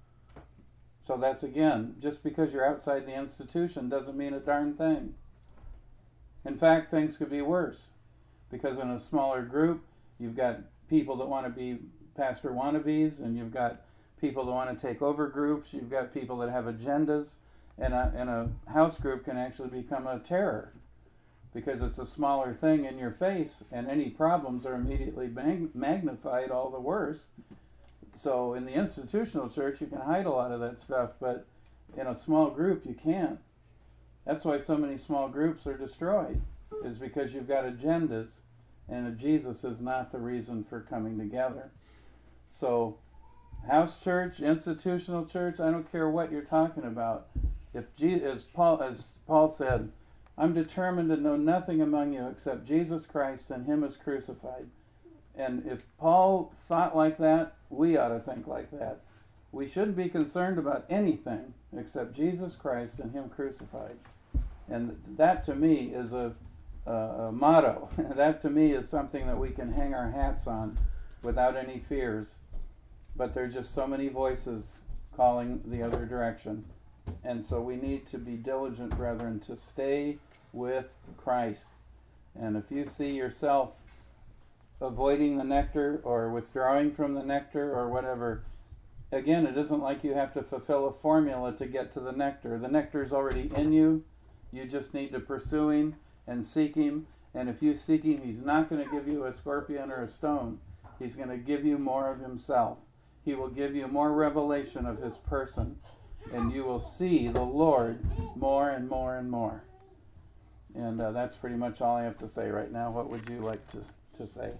So that's, again, just because you're outside the institution doesn't mean a darn thing. In fact, things could be worse. Because in a smaller group, you've got people that want to be pastor wannabes, and you've got people that want to take over groups, you've got people that have agendas, and a, and a house group can actually become a terror. Because it's a smaller thing in your face, and any problems are immediately mag- magnified all the worse. So in the institutional church, you can hide a lot of that stuff, but in a small group, you can't. That's why so many small groups are destroyed, is because you've got agendas, and Jesus is not the reason for coming together. So house church, institutional church, I don't care what you're talking about. If Je- as Paul, as Paul said, I'm determined to know nothing among you except Jesus Christ and Him as crucified. And if Paul thought like that, we ought to think like that. We shouldn't be concerned about anything except Jesus Christ and Him crucified. And that to me is a, a, a motto. That to me is something that we can hang our hats on without any fears. But there's just so many voices calling the other direction. And so we need to be diligent, brethren, to stay with Christ. And if you see yourself avoiding the nectar or withdrawing from the nectar or whatever, again, it isn't like you have to fulfill a formula to get to the nectar. The nectar is already in you. You just need to pursue Him and seek Him. And if you seek Him, He's not going to give you a scorpion or a stone. He's going to give you more of Himself. He will give you more revelation of His person. And you will see the Lord more and more and more. And uh, that's pretty much all I have to say right now. What would you like to, to say?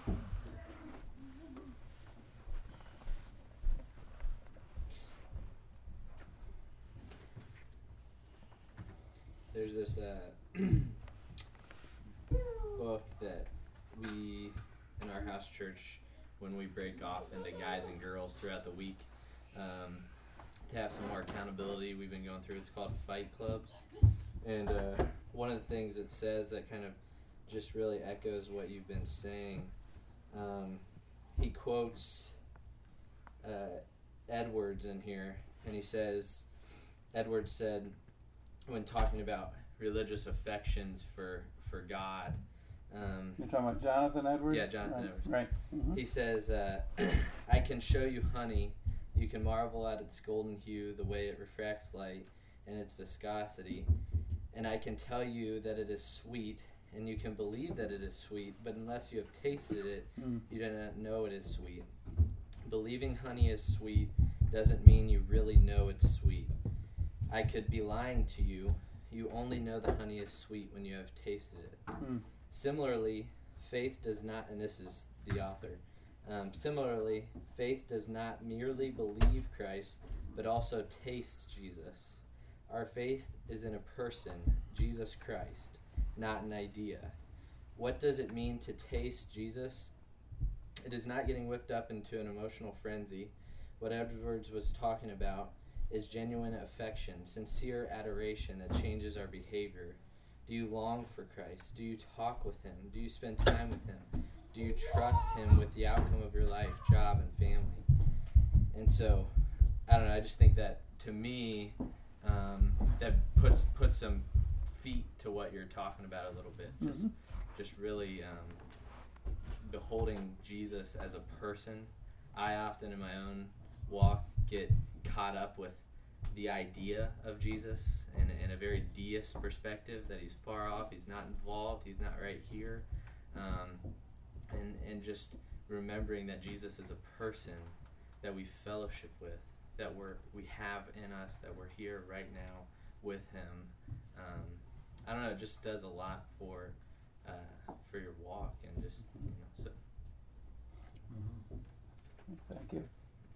There's this uh, book that we, in our house church, when we break off into guys and girls throughout the week, um, to have some more accountability, we've been going through, it's called Fight Clubs. And uh, one of the things it says that kind of just really echoes what you've been saying, um, he quotes uh, Edwards in here, and he says, Edwards said, when talking about religious affections for for God. Um, You're talking about Jonathan Edwards? Yeah, Jonathan right. Edwards. Right. Mm-hmm. He says, uh, I can show you honey. You can marvel at its golden hue, the way it refracts light, and its viscosity. And I can tell you that it is sweet, and you can believe that it is sweet, but unless you have tasted it, mm. you do not know it is sweet. Believing honey is sweet doesn't mean you really know it's sweet. I could be lying to you. You only know the honey is sweet when you have tasted it. Mm. Similarly, faith does not, and this is the author, um, similarly, faith does not merely believe Christ, but also taste Jesus. Our faith is in a person, Jesus Christ, not an idea. What does it mean to taste Jesus? It is not getting whipped up into an emotional frenzy. What Edwards was talking about is genuine affection, sincere adoration that changes our behavior. Do you long for Christ? Do you talk with Him? Do you spend time with Him? Do you trust Him with the outcome of your life, job, and family? And so, I don't know, I just think that, to me, um, that puts puts some feet to what you're talking about a little bit. Just, mm-hmm. just really um, beholding Jesus as a person. I often, in my own walk, get caught up with the idea of Jesus in, in a very deist perspective, that he's far off, he's not involved, he's not right here, um, and and just remembering that Jesus is a person that we fellowship with, that we're we have in us, that we're here right now with him. Um, I don't know, it just does a lot for uh, for your walk, and just, you know, so. Thank you.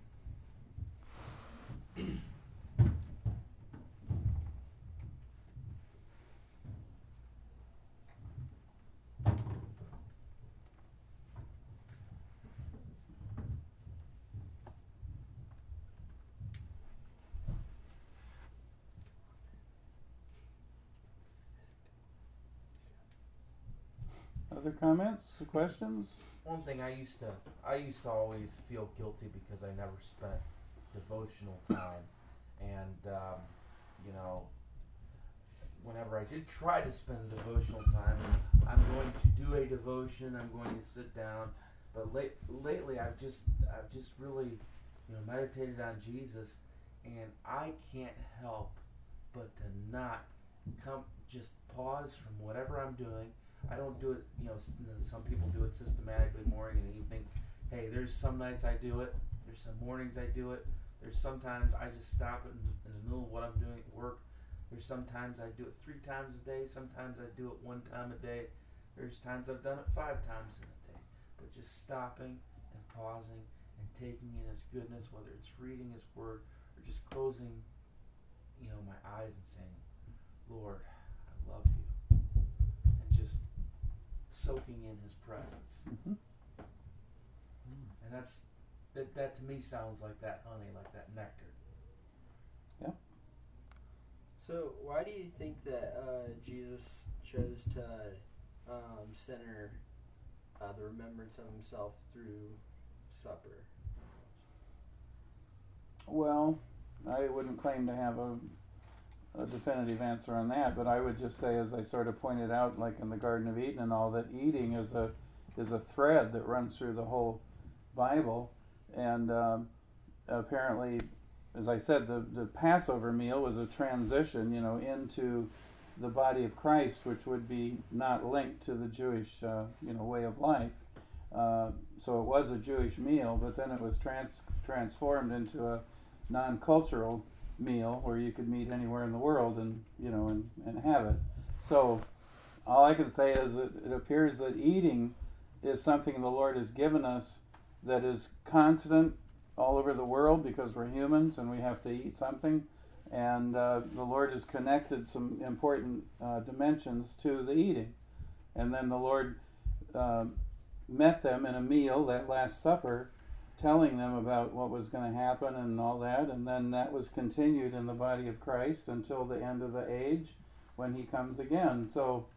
Other comments, questions? One thing I used to I used to always feel guilty because I never spent devotional time, and um, you know, whenever I did try to spend devotional time, I'm going to do a devotion, I'm going to sit down, but late, lately I've just I've just really, you know, meditated on Jesus, and I can't help but to not come just pause from whatever I'm doing. I don't do it, you know, some people do it systematically, morning and evening. Hey, there's some nights I do it. There's some mornings I do it. There's sometimes I just stop it in, in the middle of what I'm doing at work. There's sometimes I do it three times a day. Sometimes I do it one time a day. There's times I've done it five times in a day. But just stopping and pausing and taking in his goodness, whether it's reading his word or just closing, you know, my eyes and saying, Lord, I love you. And just soaking in his presence. Mm-hmm. And that's that that to me sounds like that honey, like that nectar. Yeah. So why do you think that uh, Jesus chose to um, center uh, the remembrance of himself through supper? Well, I wouldn't claim to have a a definitive answer on that, but I would just say, as I sort of pointed out, like in the Garden of Eden and all, that eating is a is a thread that runs through the whole Bible, and um, apparently, as I said, the the Passover meal was a transition, you know, into the body of Christ, which would be not linked to the Jewish, uh, you know, way of life. Uh, so it was a Jewish meal, but then it was trans transformed into a non-cultural meal where you could meet anywhere in the world and, you know, and, and have it. So all I can say is that it appears that eating is something the Lord has given us that is constant all over the world, because we're humans and we have to eat something, and uh, the Lord has connected some important uh, dimensions to the eating. And then the Lord uh, met them in a meal, that Last Supper, telling them about what was going to happen and all that, and then that was continued in the body of Christ until the end of the age when he comes again. So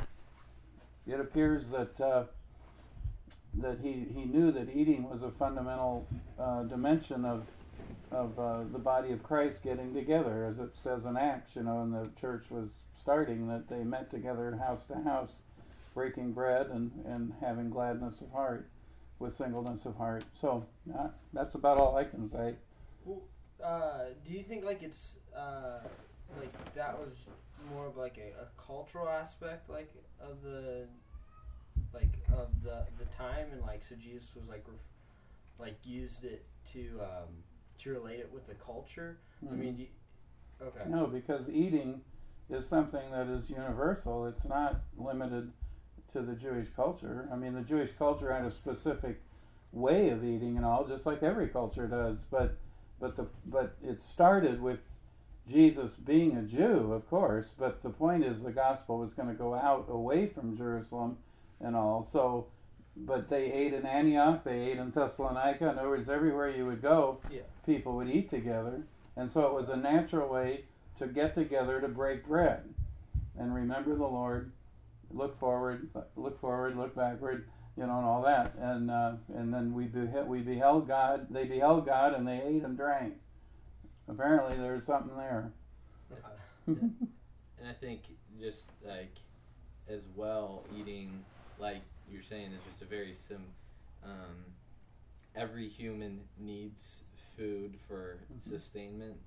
it appears that uh, that he, he knew that eating was a fundamental uh, dimension of of uh, the body of Christ getting together, as it says in Acts, you know, and the church was starting, that they met together house to house, breaking bread and, and having gladness of heart with singleness of heart. So uh, that's about all I can say. Well, uh, do you think like it's uh, like that was more of like a, a cultural aspect, like of the like of the the time, and like so Jesus was like ref- like used it to um, to relate it with the culture? Mm-hmm. I mean, do you, okay. No, because eating is something that is universal. It's not limited to the Jewish culture. I mean, the Jewish culture had a specific way of eating and all, just like every culture does. But but the but it started with Jesus being a Jew, of course. But the point is, the gospel was going to go out away from Jerusalem and all. So, but they ate in Antioch, they ate in Thessalonica. In other words, everywhere you would go, Yeah. people would eat together, and so it was a natural way to get together to break bread and remember the Lord. Look forward, look forward, look backward, you know, and all that, and uh, and then we behe- we beheld God. They beheld God, and they ate and drank. Apparently, there's something there. And I think just like as well, eating, like you're saying, is just a very sim. Um, every human needs food for Mhm. sustainment,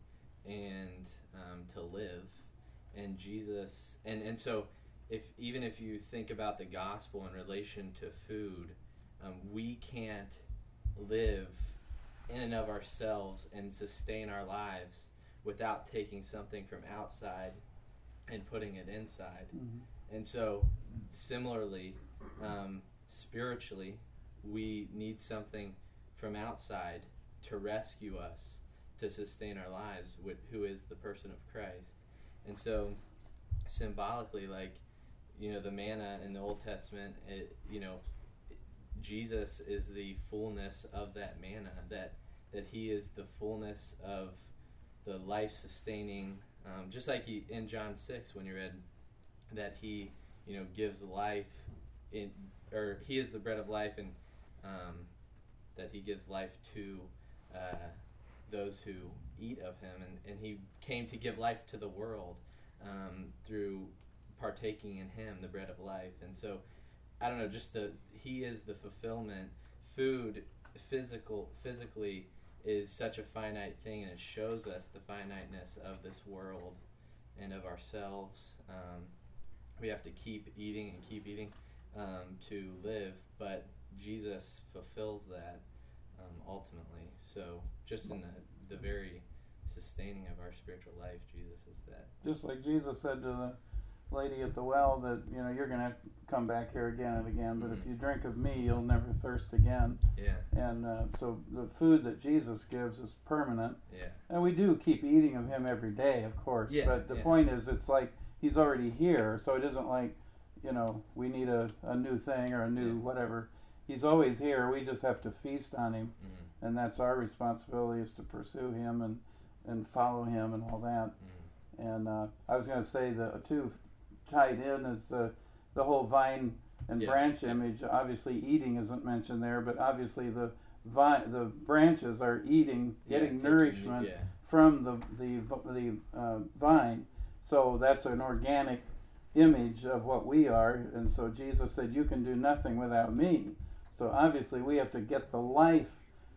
and um, to live. And Jesus, and, and so if even if you think about the gospel in relation to food, um, we can't live in and of ourselves and sustain our lives without taking something from outside and putting it inside. Mm-hmm. And so similarly, um, spiritually, we need something from outside to rescue us, to sustain our lives, with who is the person of Christ. And so symbolically, like, you know, the manna in the Old Testament, it, you know, Jesus is the fullness of that manna, that that he is the fullness of the life-sustaining, um, just like he, in John six, when you read that he, you know, gives life, in, or he is the bread of life, and um, that he gives life to uh, those who eat of him, and, and he came to give life to the world um, through partaking in him, the bread of life. And so, I don't know, just the, he is the fulfillment. Food, physical, physically, is such a finite thing, and it shows us the finiteness of this world and of ourselves. Um, we have to keep eating and keep eating um, to live, but Jesus fulfills that um, ultimately. So just in the, the very sustaining of our spiritual life, Jesus is that. Just like Jesus said to the lady at the well that, you know, you're going to come back here again and again, but mm-hmm. if you drink of me, you'll never thirst again. Yeah. And uh, so the food that Jesus gives is permanent. Yeah. And we do keep eating of him every day, of course. Yeah, But the yeah. point is, it's like he's already here, so it isn't like, you know, we need a, a new thing or a new Yeah. whatever. He's always here. We just have to feast on him. Mm-hmm. And that's our responsibility, is to pursue him and, and follow him and all that. Mm-hmm. And uh, I was going to say the two tied in is the the whole vine and Yeah. branch image. Obviously, eating isn't mentioned there, but obviously the vine, the branches are eating, Yeah, getting taking- nourishment Yeah. from the the the uh, vine. So that's an organic image of what we are. And so Jesus said, "You can do nothing without me." So obviously, we have to get the life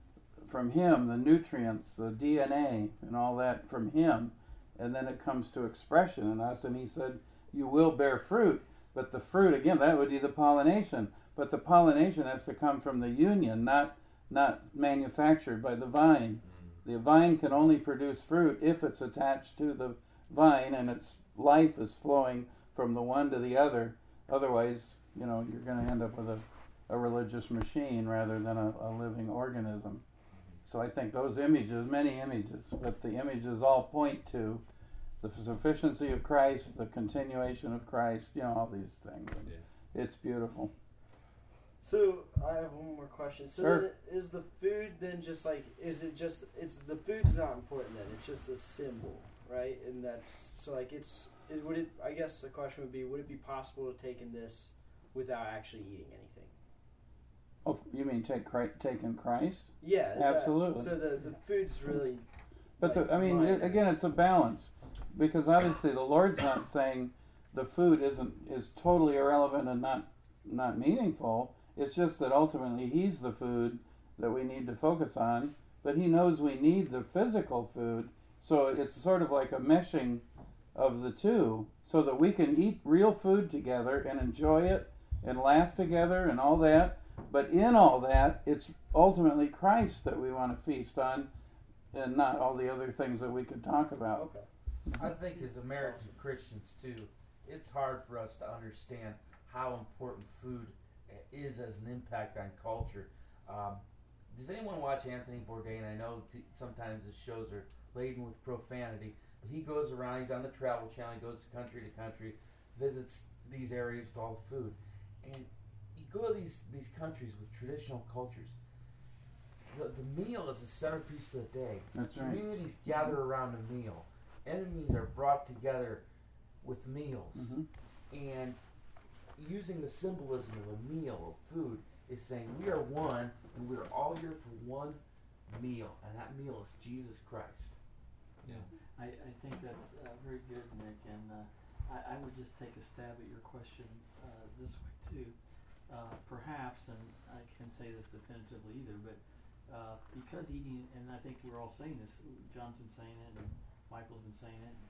from him, the nutrients, the D N A, and all that from him, and then it comes to expression in us. And he said, you will bear fruit, but the fruit, again, that would be the pollination, but the pollination has to come from the union, not not manufactured by the vine. Mm-hmm. The vine can only produce fruit if it's attached to the vine and its life is flowing from the one to the other. Otherwise, you know, you're going to end up with a, a religious machine rather than a, a living organism. So I think those images, many images, but the images all point to the sufficiency of Christ, the continuation of Christ, you know, all these things. Yeah. It's beautiful. So I have one more question. So Sure. then is the food then just like, is it just, it's the food's not important then, it's just a symbol, right? And that's, so like it's, it, would it, I guess the question would be, would it be possible to take in this without actually eating anything? Oh, you mean take Christ, taking Christ? Yeah. is Absolutely. That, so the, the food's really, But like, the, I mean, minor. it, again, it's a balance, because obviously the Lord's not saying the food isn't is totally irrelevant and not not meaningful. It's just that ultimately He's the food that we need to focus on, but He knows we need the physical food, so it's sort of like a meshing of the two, so that we can eat real food together and enjoy it and laugh together and all that. But in all that, it's ultimately Christ that we want to feast on, and not all the other things that we could talk about. okay. I think as American Christians too, it's hard for us to understand how important food is as an impact on culture. Um, does anyone watch Anthony Bourdain? I know t- sometimes his shows are laden with profanity, but he goes around, he's on the Travel Channel, he goes country to country, visits these areas with all the food. And you go to these, these countries with traditional cultures, the, the meal is the centerpiece of the day. That's right. Communities gather around a meal. Enemies are brought together with meals. Mm-hmm. And using the symbolism of a meal, of food, is saying we are one, and we're all here for one meal, and that meal is Jesus Christ. Yeah, I, I think that's uh, very good, Nick, and uh, I, I would just take a stab at your question uh, this way too. Uh, perhaps, and I can't say this definitively either, but uh, because eating, and I think we're all saying this, John's been saying it, and Michael's been saying it.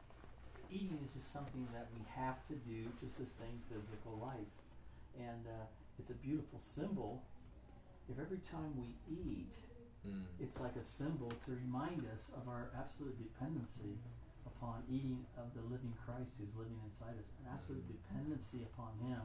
Eating is just something that we have to do to sustain physical life. And uh, it's a beautiful symbol. If every time we eat, Mm. it's like a symbol to remind us of our absolute dependency upon eating of the living Christ who's living inside us, an absolute dependency upon Him,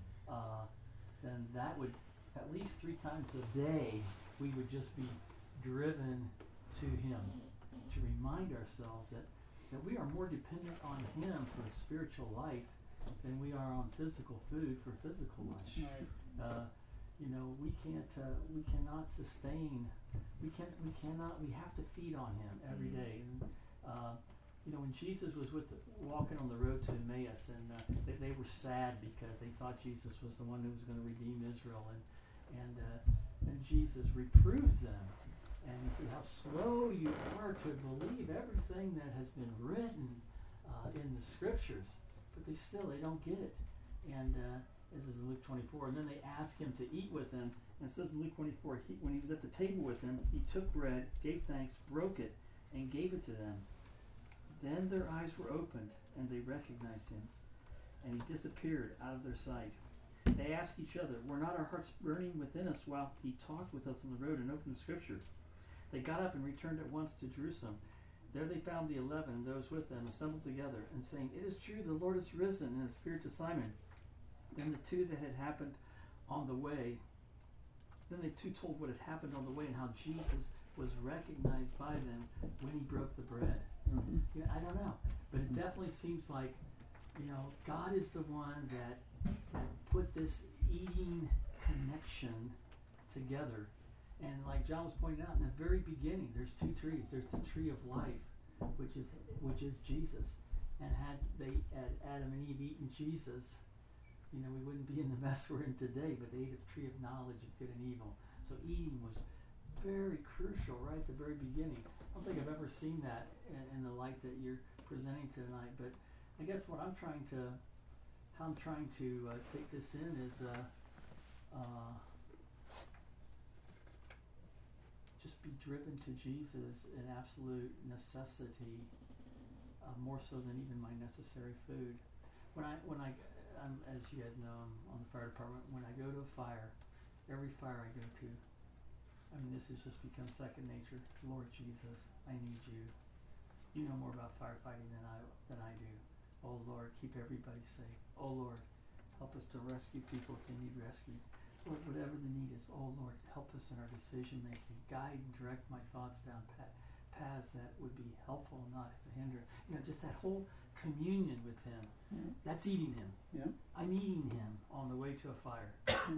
uh, then that would, at least three times a day, we would just be driven to Him, to remind ourselves that, that we are more dependent on Him for spiritual life than we are on physical food for physical life. Right. Uh, you know, we can't, uh, we cannot sustain, we can't, we cannot, we have to feed on Him every day. And, uh, you know, when Jesus was with the, walking on the road to Emmaus, and uh, they, they were sad because they thought Jesus was the one who was going to redeem Israel, and and uh, and Jesus reproves them, and He said, "How slow you are to believe everything that has been written uh, in the Scriptures," but they still they don't get it, and. Uh, This is in Luke twenty-four. And then they asked Him to eat with them. And it says in Luke twenty-four, he, when He was at the table with them, He took bread, gave thanks, broke it, and gave it to them. Then their eyes were opened, and they recognized Him. And He disappeared out of their sight. They asked each other, "Were not our hearts burning within us while He talked with us on the road and opened the Scripture?" They got up and returned at once to Jerusalem. There they found the eleven and those with them assembled together, and saying, "It is true, the Lord is risen and has appeared to Simon." Then the two that had happened on the way, then they two told what had happened on the way and how Jesus was recognized by them when He broke the bread. Mm-hmm. You know, I don't know, but it definitely seems like, you know, God is the one that, that put this eating connection together. And like John was pointing out in the very beginning, there's two trees. There's the tree of life, which is which is Jesus. And had they had Adam and Eve eaten Jesus, you know, we wouldn't be in the mess we're in today, but they ate of the tree of knowledge of good and evil. So eating was very crucial right at the very beginning. I don't think I've ever seen that in, in the light that you're presenting tonight, but I guess what I'm trying to, how I'm trying to uh, take this in is uh, uh, just be driven to Jesus in absolute necessity, uh, more so than even my necessary food. When I, when I, I'm, as you guys know, I'm on the fire department. When I go to a fire, every fire I go to, I mean, this has just become second nature. Lord Jesus, I need you. You know more about firefighting than I than I do. Oh Lord, keep everybody safe. Oh Lord, help us to rescue people if they need rescued. Lord, whatever the need is, oh Lord, help us in our decision making. Guide and direct my thoughts down pa- paths that would be helpful, not hinder. You know, just that whole communion with Him. Yeah. That's eating Him. Yeah. I'm eating Him on the way to a fire.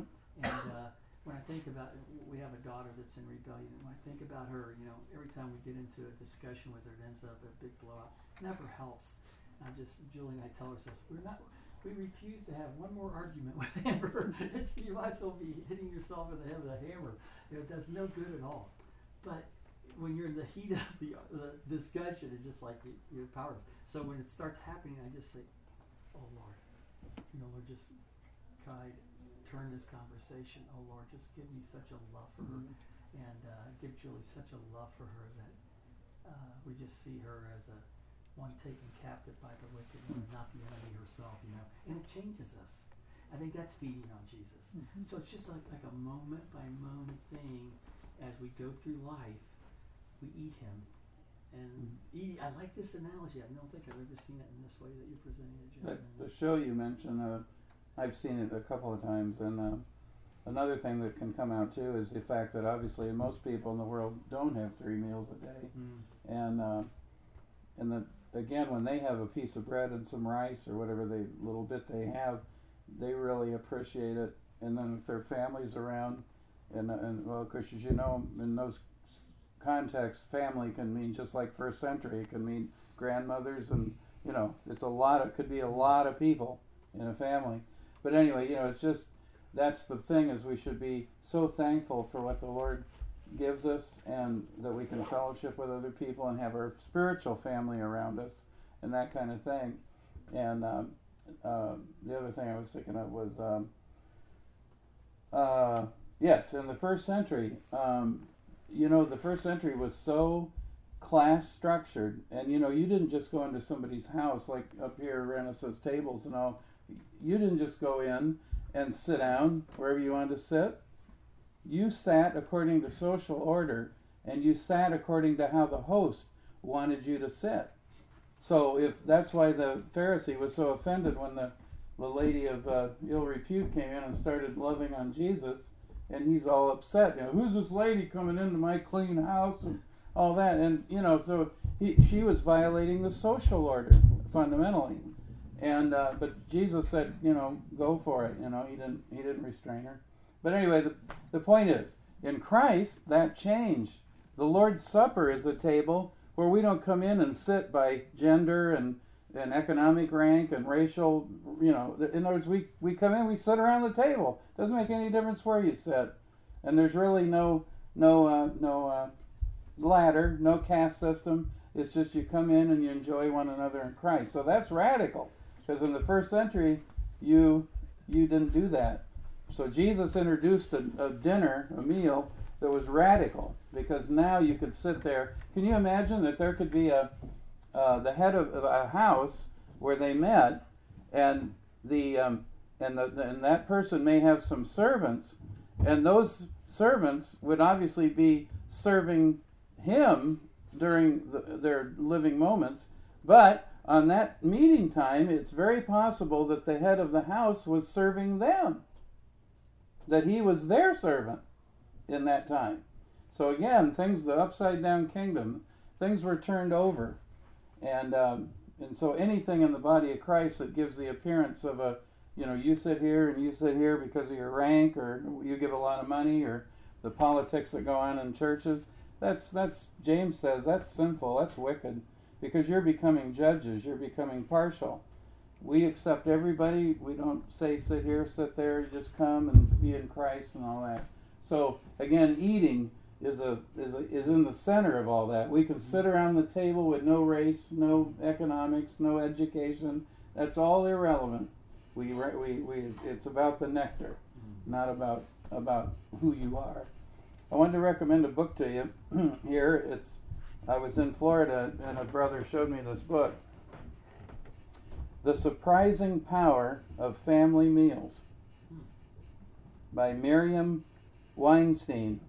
And uh, when I think about it, we have a daughter that's in rebellion. And when I think about her, you know, every time we get into a discussion with her, it ends up a big blowout. It never helps. And I just, Julie and I tell her, says, we're not, we refuse to have one more argument with Amber. It's, you might as well be hitting yourself in the head with a hammer. You know, it does no good at all. But when you're in the heat of the, the discussion, it's just like you're powerless. So when it starts happening, I just say, "Oh Lord, you know, Lord, just guide, turn this conversation. Oh Lord, just give me such a love for her, and uh, give Julie such a love for her that uh, we just see her as a one taken captive by the wicked one, not the enemy herself. You know, and it changes us. I think that's feeding on Jesus. Mm-hmm. So it's just like like a moment by moment thing as we go through life. We eat Him, and Mm. eat. I like this analogy. I don't think I've ever seen it in this way that you're presenting it, John. The, the show you mentioned, uh, I've seen it a couple of times, and uh, another thing that can come out too is the fact that obviously most people in the world don't have three meals a day, Mm. and uh, and the, again, when they have a piece of bread and some rice or whatever they little bit they have, they really appreciate it. And then if their family's around, and and well, because as you know, in those context, family can mean just like first century. It can mean grandmothers, and you know, it's a lot of could be a lot of people in a family. But anyway, you know, it's just that's the thing is we should be so thankful for what the Lord gives us, and that we can fellowship with other people and have our spiritual family around us, and that kind of thing. And um, uh, the other thing I was thinking of was um, uh, yes, in the first century. Um, You know, the first century was so class structured, and you know, you didn't just go into somebody's house like up here, Renaissance tables and all. You didn't just go in and sit down wherever you wanted to sit. You sat according to social order, and you sat according to how the host wanted you to sit. So if that's why the Pharisee was so offended when the, the lady of uh, ill repute came in and started loving on Jesus, and he's all upset. You know, who's this lady coming into my clean house and all that? And you know, so he, she was violating the social order fundamentally. And uh, but Jesus said, you know, go for it. You know, he didn't he didn't restrain her. But anyway, the the point is, in Christ that changed. The Lord's Supper is a table where we don't come in and sit by gender and, and economic rank and racial, you know, in other words, we, we come in, we sit around the table. Doesn't make any difference where you sit. And there's really no no uh, no uh, ladder, no caste system. It's just you come in and you enjoy one another in Christ. So that's radical, because in the first century, you you didn't do that. So Jesus introduced a, a dinner, a meal, that was radical, because now you could sit there. Can you imagine that there could be a uh, the head of, of a house where they met, and the um, and the, the and that person may have some servants, and those servants would obviously be serving him during the, their living moments, but on that meeting time, it's very possible that the head of the house was serving them, that he was their servant in that time. So again, things, the upside down kingdom, things were turned over. And um, and so anything in the body of Christ that gives the appearance of a, you know, you sit here and you sit here because of your rank, or you give a lot of money, or the politics that go on in churches, that's, that's James says, that's sinful, that's wicked, because you're becoming judges, you're becoming partial. We accept everybody, we don't say sit here, sit there, just come and be in Christ and all that. So again, eating is a is a, is in the center of all that. We can sit around the table with no race, no economics, no education. That's all irrelevant. We we we it's about the nectar, not about about who you are. I wanted to recommend a book to you here. It's I was in Florida and a brother showed me this book, The Surprising Power of Family Meals, by Miriam Weinstein,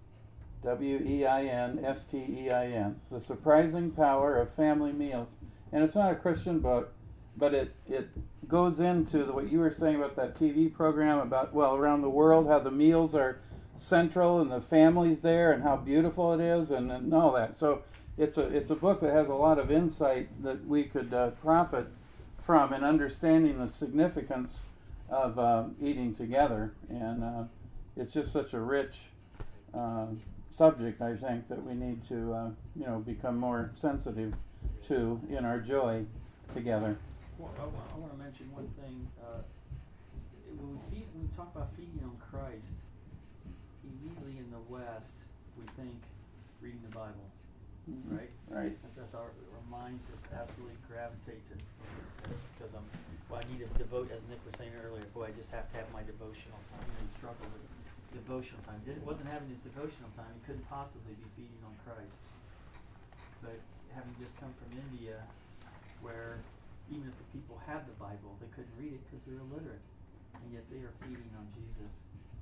W E I N S T E I N, The Surprising Power of Family Meals. And it's not a Christian book, but it, it goes into the, what you were saying about that T V program about, well, around the world, how the meals are central and the family's there and how beautiful it is and, and all that. So it's a, it's a book that has a lot of insight that we could uh, profit from in understanding the significance of uh, eating together. And uh, it's just such a rich uh, subject, I think, that we need to, uh, you know, become more sensitive to in our joy together. Well, I, I want to mention one thing. Uh, when, we feed, when we talk about feeding on Christ, immediately in the West, we think reading the Bible, Mm-hmm. right? Right. That's our, our minds just absolutely gravitate to. That's because I'm. Well, I need to devote, as Nick was saying earlier. Boy, I just have to have my devotional time. You know, he struggled with devotional time. Didn't wasn't having his devotional time. He couldn't possibly be feeding on Christ. But having just come from India, where even if the people had the Bible, they couldn't read it because they're illiterate, and yet they are feeding on Jesus.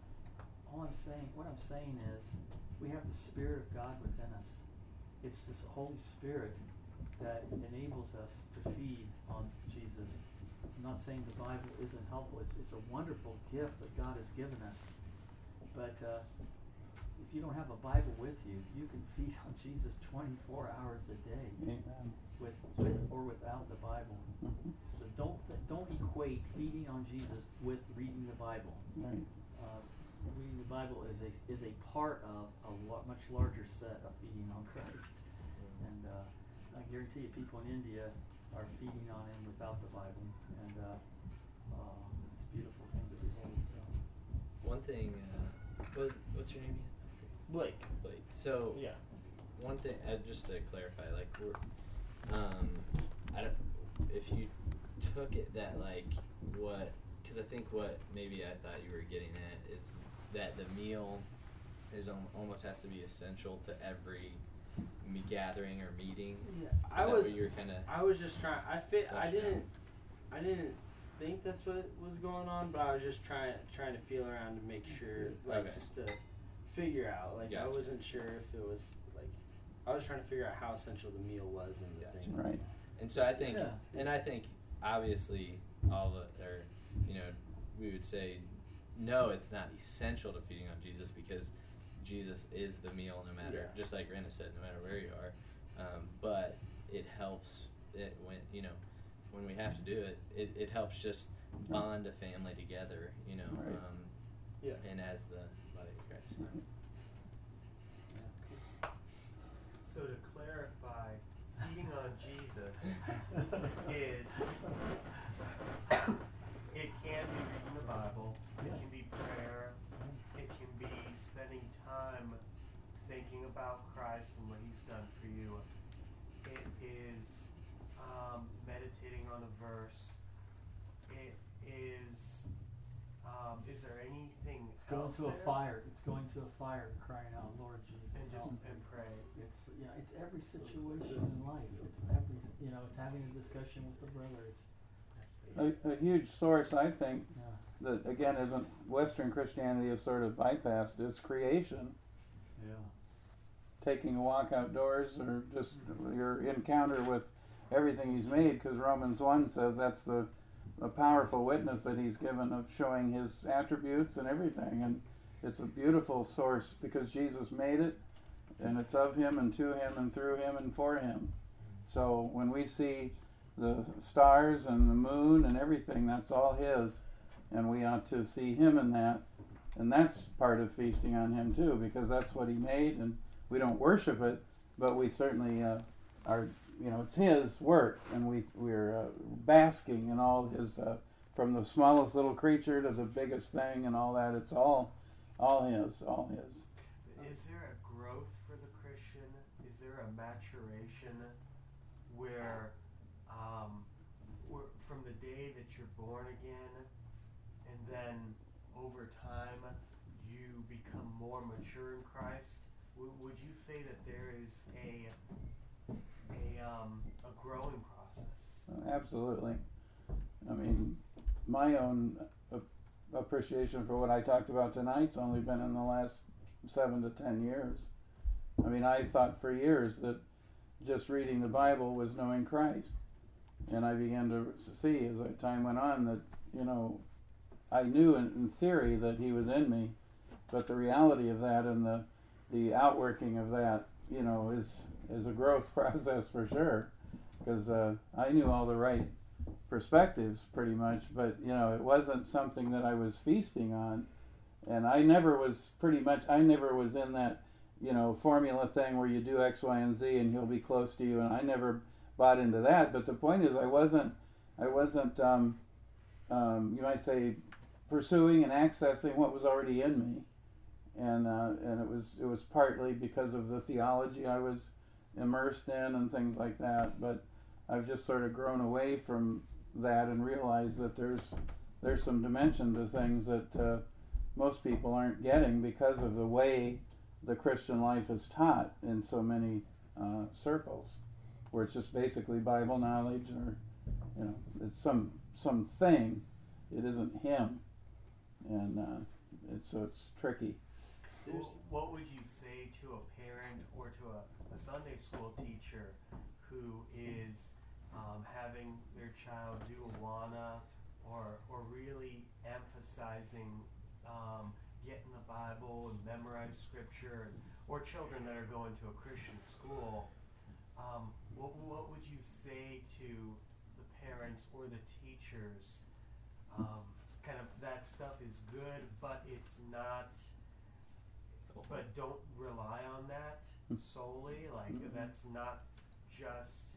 All I'm saying, what I'm saying is, we have the Spirit of God within us. It's this Holy Spirit that enables us to feed on Jesus. I'm not saying the Bible isn't helpful. It's it's a wonderful gift that God has given us. But uh, if you don't have a Bible with you, you can feed on Jesus twenty-four hours a day, Amen. with with or without the Bible. Mm-hmm. So don't th- don't equate feeding on Jesus with reading the Bible. Right. Uh, reading the Bible is a is a part of a lo- much larger set of feeding on Christ. And uh, I guarantee you, people in India are feeding on Him without the Bible, and uh, uh, it's a beautiful thing to behold. So. One thing, uh, was what's your name again? Blake. Blake. So Yeah. one thing, uh, just to clarify, like we're, um, I don't, if you took it that like what, because I think what maybe I thought you were getting at is that the meal is al- almost has to be essential to every me gathering or meeting? Yeah, Is I that was. what you're kind of? I was just trying. I fit. I Gotcha. didn't. I didn't think that's what was going on, but I was just trying trying to feel around to make sure, like, Okay. just to figure out. Like, I Gotcha. wasn't sure if it was like. I was trying to figure out how essential the meal was in the Gotcha. thing. Right. And so I think, Yeah, it's good. and I think obviously all the, or you know, we would say, no, it's not essential to feeding on Jesus because Jesus is the meal, no matter, Yeah. just like Rena said, no matter where you are. Um, but it helps it when you know when we have to do it. It, it helps just bond a family together, you know, Right. um, Yeah. and as the body of Christ. So. So to clarify, feeding on Jesus is, it can be reading the Bible, it can be prayer, it can be spending time thinking about Christ and what He's done for you. It is um, meditating on a verse. It is, um, is there anything It's going else to a there? fire. It's going to a fire and crying out, Lord Jesus. And just help me." and pray. It's yeah. It's every situation in life. It's every you know. It's having a discussion with the brother. It's A, a huge source, I think, yeah. that again isn't Western Christianity is sort of bypassed is creation. Yeah. Taking a walk outdoors or just your encounter with everything He's made, because Romans one says that's the a powerful witness that He's given of showing His attributes and everything, and it's a beautiful source because Jesus made it, and it's of Him and to Him and through Him and for Him. So when we see the stars and the moon and everything, that's all His, and we ought to see Him in that, and that's part of feasting on Him too, because that's what He made, and we don't worship it, but we certainly uh, are. You know, it's His work, and we we're uh, basking in all His, uh, from the smallest little creature to the biggest thing, and all that. It's all, all His, all His. Is there a growth for the Christian? Is there a maturation where, um, where from the day that you're born again, and then over time you become more mature in Christ? W- would you say that there is a a um, a growing process? Uh, absolutely. I mean, my own uh, appreciation for what I talked about tonight's only been in the last seven to ten years. I mean, I thought for years that just reading the Bible was knowing Christ, and I began to see as I, time went on that you know I knew in, in theory that He was in me, but the reality of that and the the outworking of that, you know, is is a growth process for sure. Because uh, I knew all the right perspectives pretty much, but you know, it wasn't something that I was feasting on, and I never was pretty much. I never was in that, you know, formula thing where you do X, Y, and Z, and He'll be close to you, and I never bought into that. But the point is, I wasn't. I wasn't. Um, um, you might say, pursuing and accessing what was already in me. And uh, and it was it was partly because of the theology I was immersed in and things like that. But I've just sort of grown away from that and realized that there's there's some dimension to things that uh, most people aren't getting because of the way the Christian life is taught in so many uh, circles, where it's just basically Bible knowledge, or you know, it's some some thing. It isn't Him, and uh, it's so it's tricky. Wh- What would you say to a parent or to a, a Sunday school teacher who is um, having their child do Awana, or or really emphasizing um, getting the Bible and memorize Scripture, or children that are going to a Christian school? Um, what what would you say to the parents or the teachers? Um, kind of that stuff is good, but it's not. But don't rely on that solely. Like Mhm. that's not just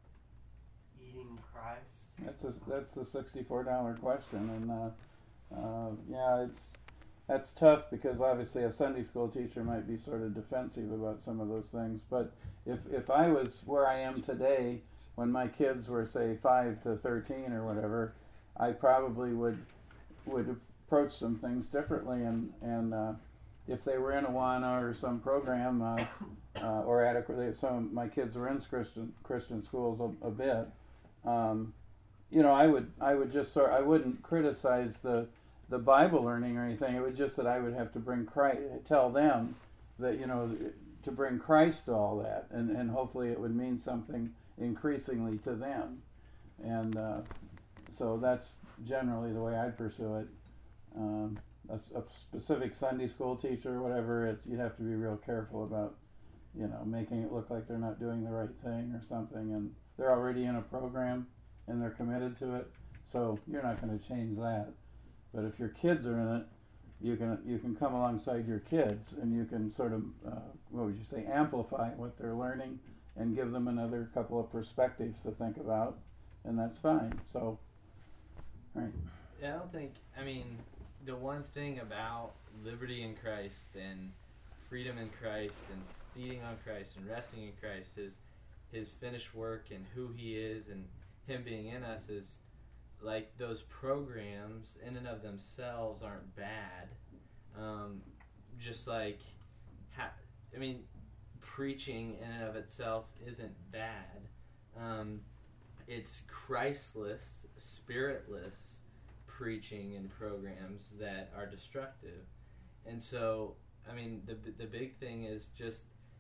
eating Christ. That's a, that's the sixty-four dollar question, and uh, uh, yeah, it's that's tough because obviously a Sunday school teacher might be sort of defensive about some of those things. But if if I was where I am today, when my kids were say five to thirteen or whatever, I probably would would approach some things differently, and and uh, if they were in Awana or some program, uh, uh, or adequately, some of my kids were in Christian Christian schools a, a bit. Um, you know, I would I would just sort I wouldn't criticize the the Bible learning or anything. It was just that I would have to bring Christ, tell them that, you know, to bring Christ to all that, and, and hopefully it would mean something increasingly to them. And uh, so that's generally the way I'd pursue it. Um, a, a specific Sunday school teacher or whatever, it's, you'd have to be real careful about, you know, making it look like they're not doing the right thing or something, and they're already in a program and they're committed to it, so you're not going to change that. But if your kids are in it, you can you can come alongside your kids and you can sort of, uh, what would you say, amplify what they're learning and give them another couple of perspectives to think about, and that's fine. So, right. Yeah, I don't think, I mean, the one thing about liberty in Christ and freedom in Christ and feeding on Christ and resting in Christ is his finished work and who he is and him being in us is, like, those programs in and of themselves aren't bad. Um, just like, ha- I mean, preaching in and of itself isn't bad. Um, it's Christless, spiritless preaching and programs that are destructive. And so, I mean, the the big thing is just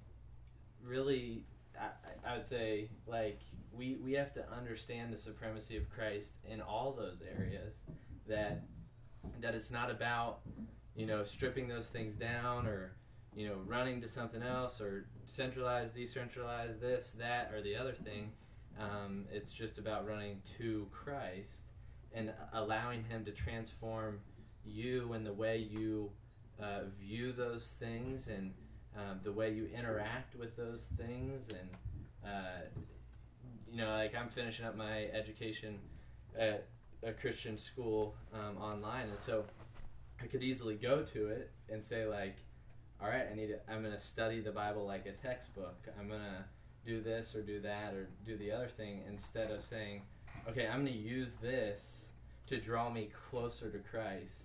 really, I, I would say, like, we, we have to understand the supremacy of Christ in all those areas, that that it's not about, you know, stripping those things down or, you know, running to something else or centralize, decentralize, this, that, or the other thing. Um, it's just about running to Christ and allowing him to transform you and the way you uh, view those things and um, the way you interact with those things. And uh, you know, like, I'm finishing up my education at a Christian school um, online, and so I could easily go to it and say, like, all right, I need to, I'm going to study the Bible like a textbook. I'm going to do this or do that or do the other thing, instead of saying, okay, I'm going to use this to draw me closer to Christ.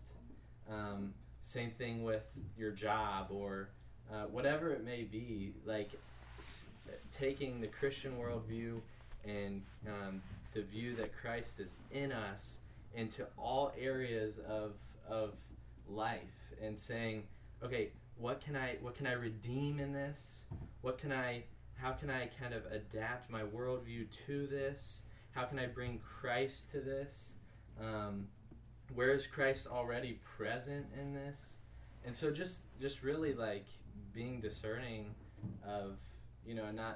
Um, same thing with your job or uh, whatever it may be, like, s- taking the Christian worldview and um, the view that Christ is in us into all areas of of life, and saying, okay, what can I what can I redeem in this? What can I how can I kind of adapt my worldview to this? How can I bring Christ to this? Um, where is Christ already present in this? And so just just really, like, being discerning of, you know, not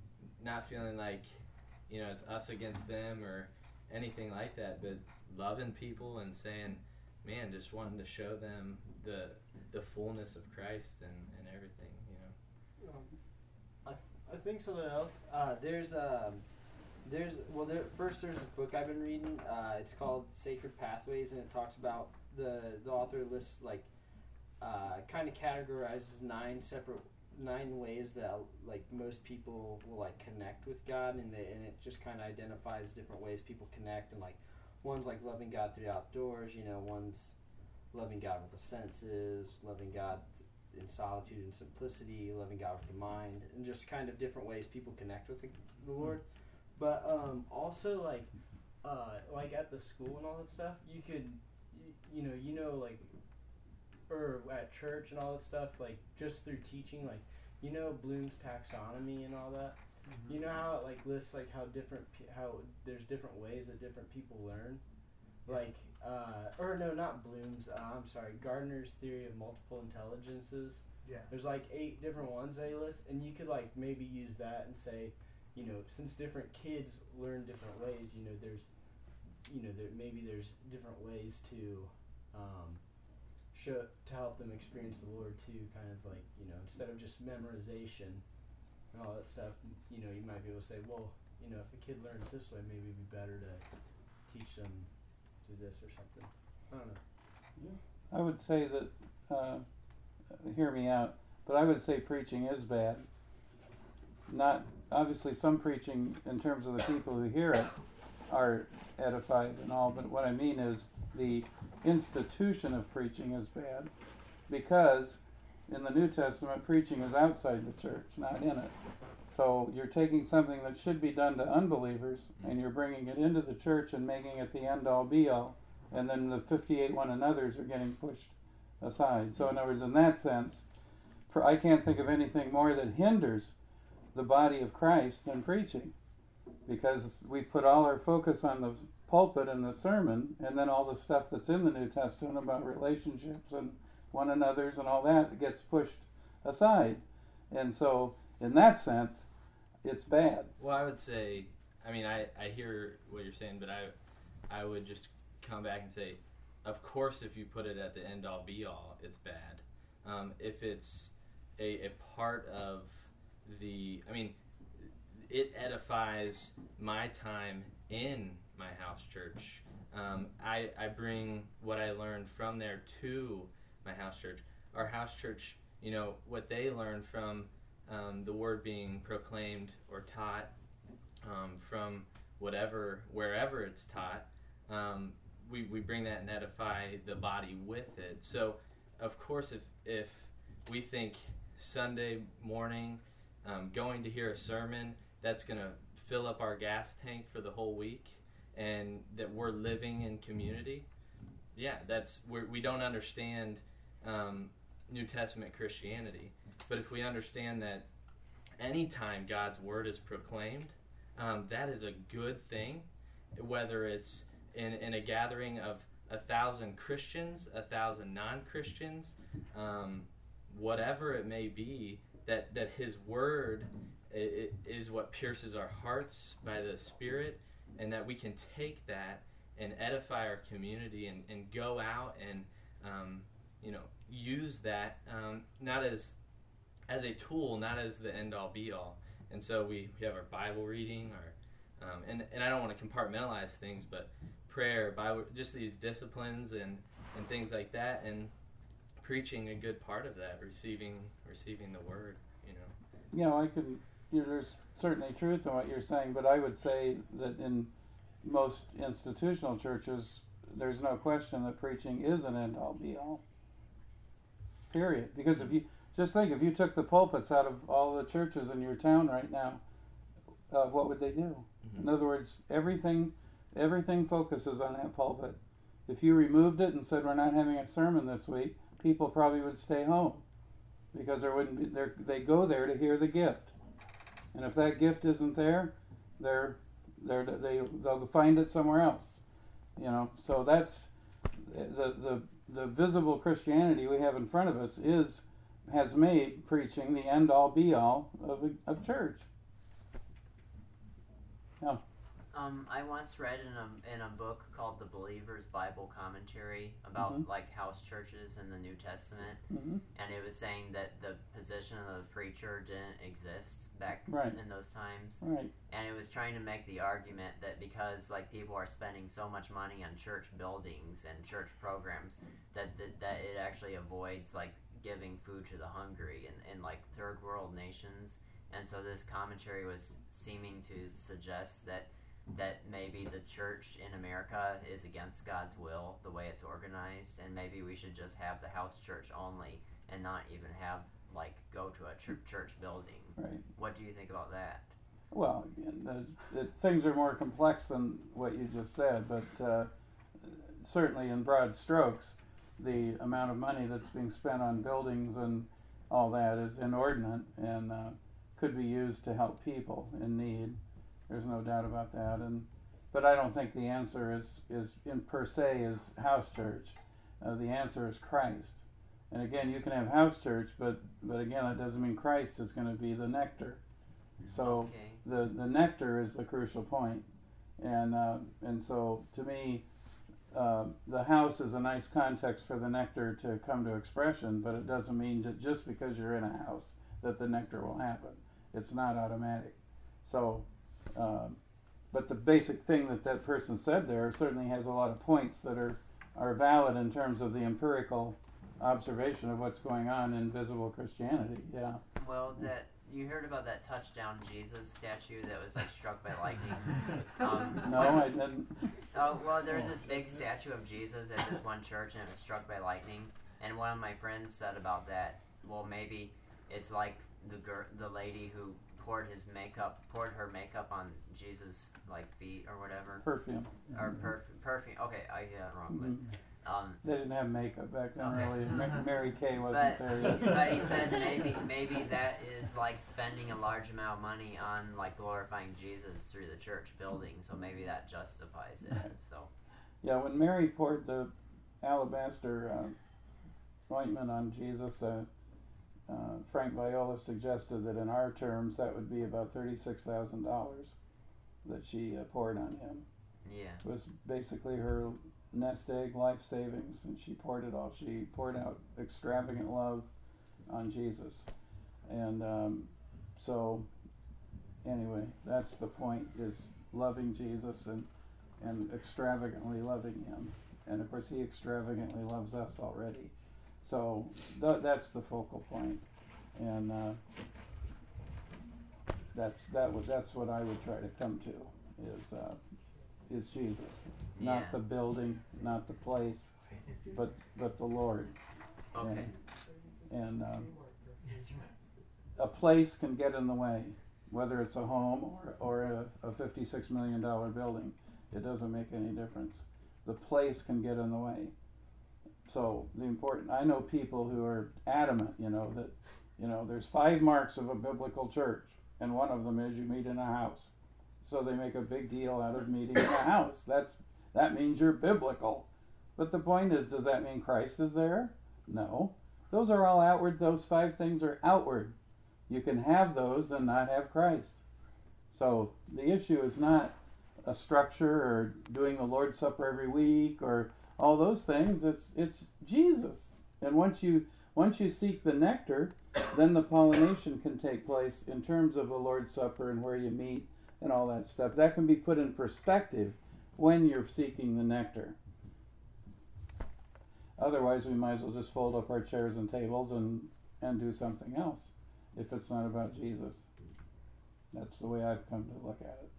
not feeling like, you know, it's us against them or anything like that, but loving people and saying, man, just wanting to show them the the fullness of Christ and, and everything, you know. Um, I, I think something else. Uh, there's um, there's well, there first there's this book I've been reading. Uh, it's called Sacred Pathways, and it talks about the the author lists, like, uh, kind of categorizes nine separate nine ways that, like, most people will, like, connect with God, and they, and it just kind of identifies different ways people connect, and, like, one's like loving God through the outdoors, you know, one's loving God with the senses, loving God in solitude and simplicity, loving God with the mind, and just kind of different ways people connect with the, the Lord. But um, also, like, uh, like at the school and all that stuff, you could, you, you know, you know, like, or at church and all that stuff, like, just through teaching, like, you know, Bloom's taxonomy and all that. Mm-hmm. You know how it, like, lists, like, how different pe- how there's different ways that different people learn, like, uh, or no, not Bloom's. Uh, I'm sorry, Gardner's theory of multiple intelligences. Yeah. There's like eight different ones they list, and you could, like, maybe use that and say, you know, since different kids learn different ways, you know, there's, you know, there maybe there's different ways to. Um, Show, to help them experience the Lord too, kind of like, you know, instead of just memorization and all that stuff, you know, you might be able to say, well, you know, if a kid learns this way, maybe it'd be better to teach them do this or something. I don't know. I would say that, uh, hear me out, but I would say preaching is bad. Not, obviously some preaching in terms of the people who hear it are edified and all, but what I mean is the institution of preaching is bad, because in the New Testament, preaching is outside the church, not in it. So you're taking something that should be done to unbelievers, and you're bringing it into the church and making it the end-all, be-all, and then the fifty-eight one another's are getting pushed aside. So in other words, in that sense, for, I can't think of anything more that hinders the body of Christ than preaching, because we put all our focus on the pulpit and the sermon, and then all the stuff that's in the New Testament about relationships and one another's and all that gets pushed aside. And so in that sense, it's bad. Well, I would say, I mean, I, I hear what you're saying, but I I would just come back and say, of course, if you put it at the end all be all, it's bad. Um, if it's a, a part of the, I mean, it edifies my time in my house church. Um, I, I bring what I learned from there to my house church. Our house church, you know, what they learned from um, the word being proclaimed or taught um, from whatever, wherever it's taught, um, we, we bring that and edify the body with it. So, of course, if, if we think Sunday morning, um, going to hear a sermon, that's going to fill up our gas tank for the whole week, and that we're living in community, yeah, that's we're, we don't understand um, New Testament Christianity. But if we understand that anytime God's word is proclaimed, um, that is a good thing, whether it's in, in a gathering of a thousand Christians, a thousand non-Christians, um, whatever it may be, that, that his word it, it is what pierces our hearts by the Spirit, and that we can take that and edify our community and, and go out and um, you know use that um, not as as a tool, not as the end all be all. And so we, we have our Bible reading, our um, and and I don't want to compartmentalize things, but prayer, Bible, just these disciplines and, and things like that, and preaching a good part of that, receiving receiving the word, you know. You know, I can. You know, there's certainly truth in what you're saying, but I would say that in most institutional churches, there's no question that preaching is an end-all, be-all. Period. Because if you just think, if you took the pulpits out of all the churches in your town right now, uh, what would they do? Mm-hmm. In other words, everything, everything focuses on that pulpit. If you removed it and said we're not having a sermon this week, people probably would stay home, because there wouldn't be. They go there to hear the gift. And if that gift isn't there, they're, they're, they, they'll find it somewhere else. You know, so that's the, the, the visible Christianity we have in front of us is, has made preaching the end-all, be-all of, of church. Yeah. Um, I once read in a in a book called The Believer's Bible Commentary about mm-hmm. like house churches in the New Testament, mm-hmm. and it was saying that the position of the preacher didn't exist back right. in those times, right. and it was trying to make the argument that because like people are spending so much money on church buildings and church programs, that that, that it actually avoids like giving food to the hungry in, in like third world nations. And so this commentary was seeming to suggest that that maybe the church in America is against God's will, the way it's organized, and maybe we should just have the house church only and not even have, like, go to a ch- church building. Right. What do you think about that? Well, again, the, the, things are more complex than what you just said, but uh, certainly in broad strokes, the amount of money that's being spent on buildings and all that is inordinate and uh, could be used to help people in need. There's no doubt about that, and but I don't think the answer is is in per se is house church. Uh, the answer is Christ. And again, you can have house church, but but again, that doesn't mean Christ is going to be the nectar. So Okay. the the nectar is the crucial point, and uh, and so to me, uh, the house is a nice context for the nectar to come to expression, but it doesn't mean that just because you're in a house that the nectar will happen. It's not automatic. So. Um, but the basic thing that that person said there certainly has a lot of points that are, are valid in terms of the empirical observation of what's going on in visible Christianity. Yeah. Well, that you heard about that touchdown Jesus statue that was like struck by lightning. Um, No, I didn't. Oh well, there's this big statue of Jesus at this one church, and it was struck by lightning. And one of my friends said about that well, maybe it's like the gir- the lady who poured his makeup, poured her makeup on Jesus' like feet or whatever, Perfume. or perf- perfume. Okay, I get that wrong, Mhm. but um, They didn't have makeup back then, Okay. really. Ma- Mary Kay wasn't but there yet. but he said maybe maybe that is like spending a large amount of money on like glorifying Jesus through the church building. So maybe that justifies it. Right. So Yeah, when Mary poured the alabaster uh, ointment on Jesus, uh, uh, Frank Viola suggested that in our terms that would be about thirty-six thousand dollars that she uh, poured on him. yeah, It was basically her nest egg life savings, and she poured it all. She poured out extravagant love on Jesus. And um, so, anyway, that's the point, is loving Jesus and, and extravagantly loving him. And of course, he extravagantly loves us already. So th- that's the focal point. And uh, that's that would that's what I would try to come to, is uh, is Jesus, not Yeah. the building, not the place, but but the Lord. okay, And, and um, a place can get in the way, whether it's a home or or a, a fifty-six million dollar building. It doesn't make any difference. The place can get in the way. So the important, I know people who are adamant, you know, that, you know, there's five marks of a biblical church, and one of them is you meet in a house. So they make a big deal out of meeting in a house. That's that means you're biblical. But the point is, does that mean Christ is there? No. Those are all outward. Those five things are outward. You can have those and not have Christ. So the issue is not a structure or doing the Lord's Supper every week or all those things. It's it's Jesus. And once you once you seek the nectar, then the pollination can take place in terms of the Lord's Supper and where you meet and all that stuff. That can be put in perspective when you're seeking the nectar. Otherwise, we might as well just fold up our chairs and tables and, and do something else if it's not about Jesus. That's the way I've come to look at it.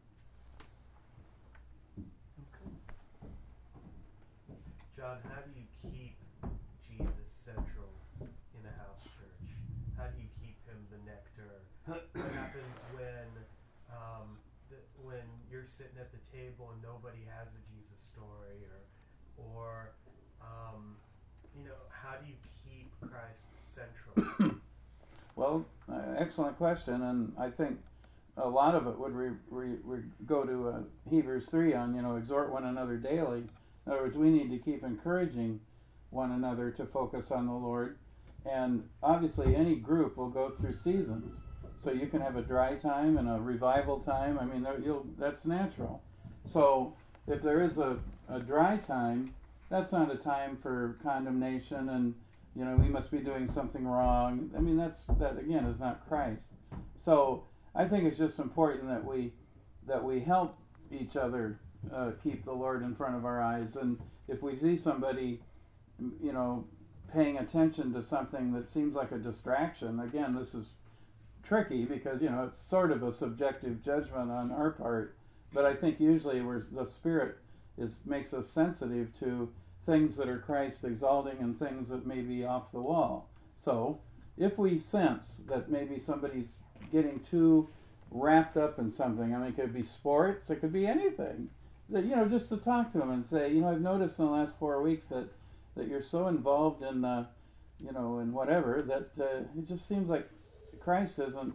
John, how do you keep Jesus central in a house church? How do you keep him the nectar? What happens when um, the, when you're sitting at the table and nobody has a Jesus story, or or um, you know, how do you keep Christ central? Well, uh, excellent question, and I think a lot of it would re, re, re, go to uh, Hebrews three on, you know, exhort one another daily. In other words, we need to keep encouraging one another to focus on the Lord. And obviously, any group will go through seasons. So you can have a dry time and a revival time. I mean, there- you'll, that's natural. So if there is a, a dry time, that's not a time for condemnation and, you know, we must be doing something wrong. I mean, that's that again is not Christ. So I think it's just important that we that we help each other uh, keep the Lord in front of our eyes. And if we see somebody, you know, paying attention to something that seems like a distraction, again, this is tricky because, you know, it's sort of a subjective judgment on our part. But I think usually we're, the Spirit is makes us sensitive to things that are Christ exalting and things that may be off the wall. So if we sense that maybe somebody's getting too wrapped up in something, I mean, it could be sports, it could be anything, that, you know, just to talk to them and say, you know, I've noticed in the last four weeks that, that you're so involved in, uh, you know, in whatever, that uh, it just seems like Christ isn't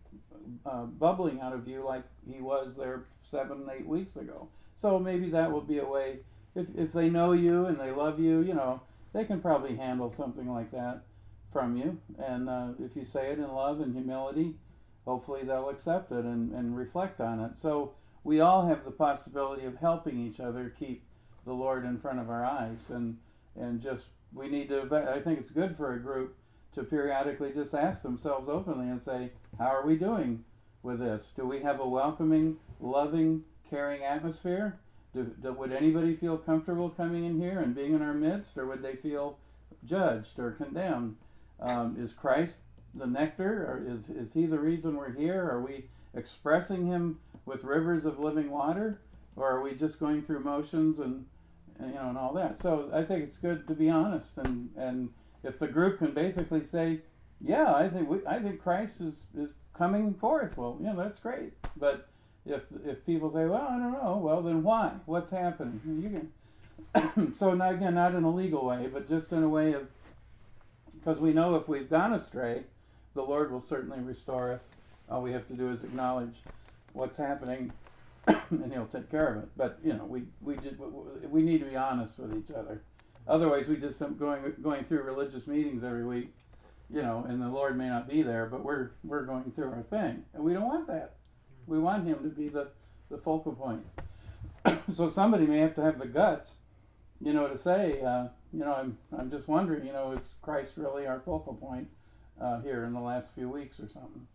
uh, bubbling out of you like he was there seven, eight weeks ago. So maybe that will be a way, if, if they know you and they love you, you know, they can probably handle something like that from you. And uh, if you say it in love and humility, hopefully they'll accept it and, and reflect on it. So we all have the possibility of helping each other keep the Lord in front of our eyes. And, and just, we need to, I think it's good for a group to periodically just ask themselves openly and say, how are we doing with this? Do we have a welcoming, loving, caring atmosphere? Do, do, would anybody feel comfortable coming in here and being in our midst, or would they feel judged or condemned? Um, is Christ the nectar, or is, is he the reason we're here? Are we expressing him with rivers of living water, or are we just going through motions and, and you know and all that? So I think it's good to be honest and, and if the group can basically say, yeah, I think we, I think Christ is, is coming forth, well, you know, that's great. But if if people say, well, I don't know, well, then why? What's happening? You can. So now, again, not in a legal way, but just in a way of, because we know if we've gone astray, the Lord will certainly restore us. All we have to do is acknowledge what's happening, and He'll take care of it. But you know, we we just, we need to be honest with each other. Otherwise, we just am going going through religious meetings every week, you know, and the Lord may not be there, but we're we're going through our thing, and we don't want that. We want Him to be the the focal point. So somebody may have to have the guts, you know, to say, uh, you know, I'm I'm just wondering, you know, is Christ really our focal point uh, here in the last few weeks or something?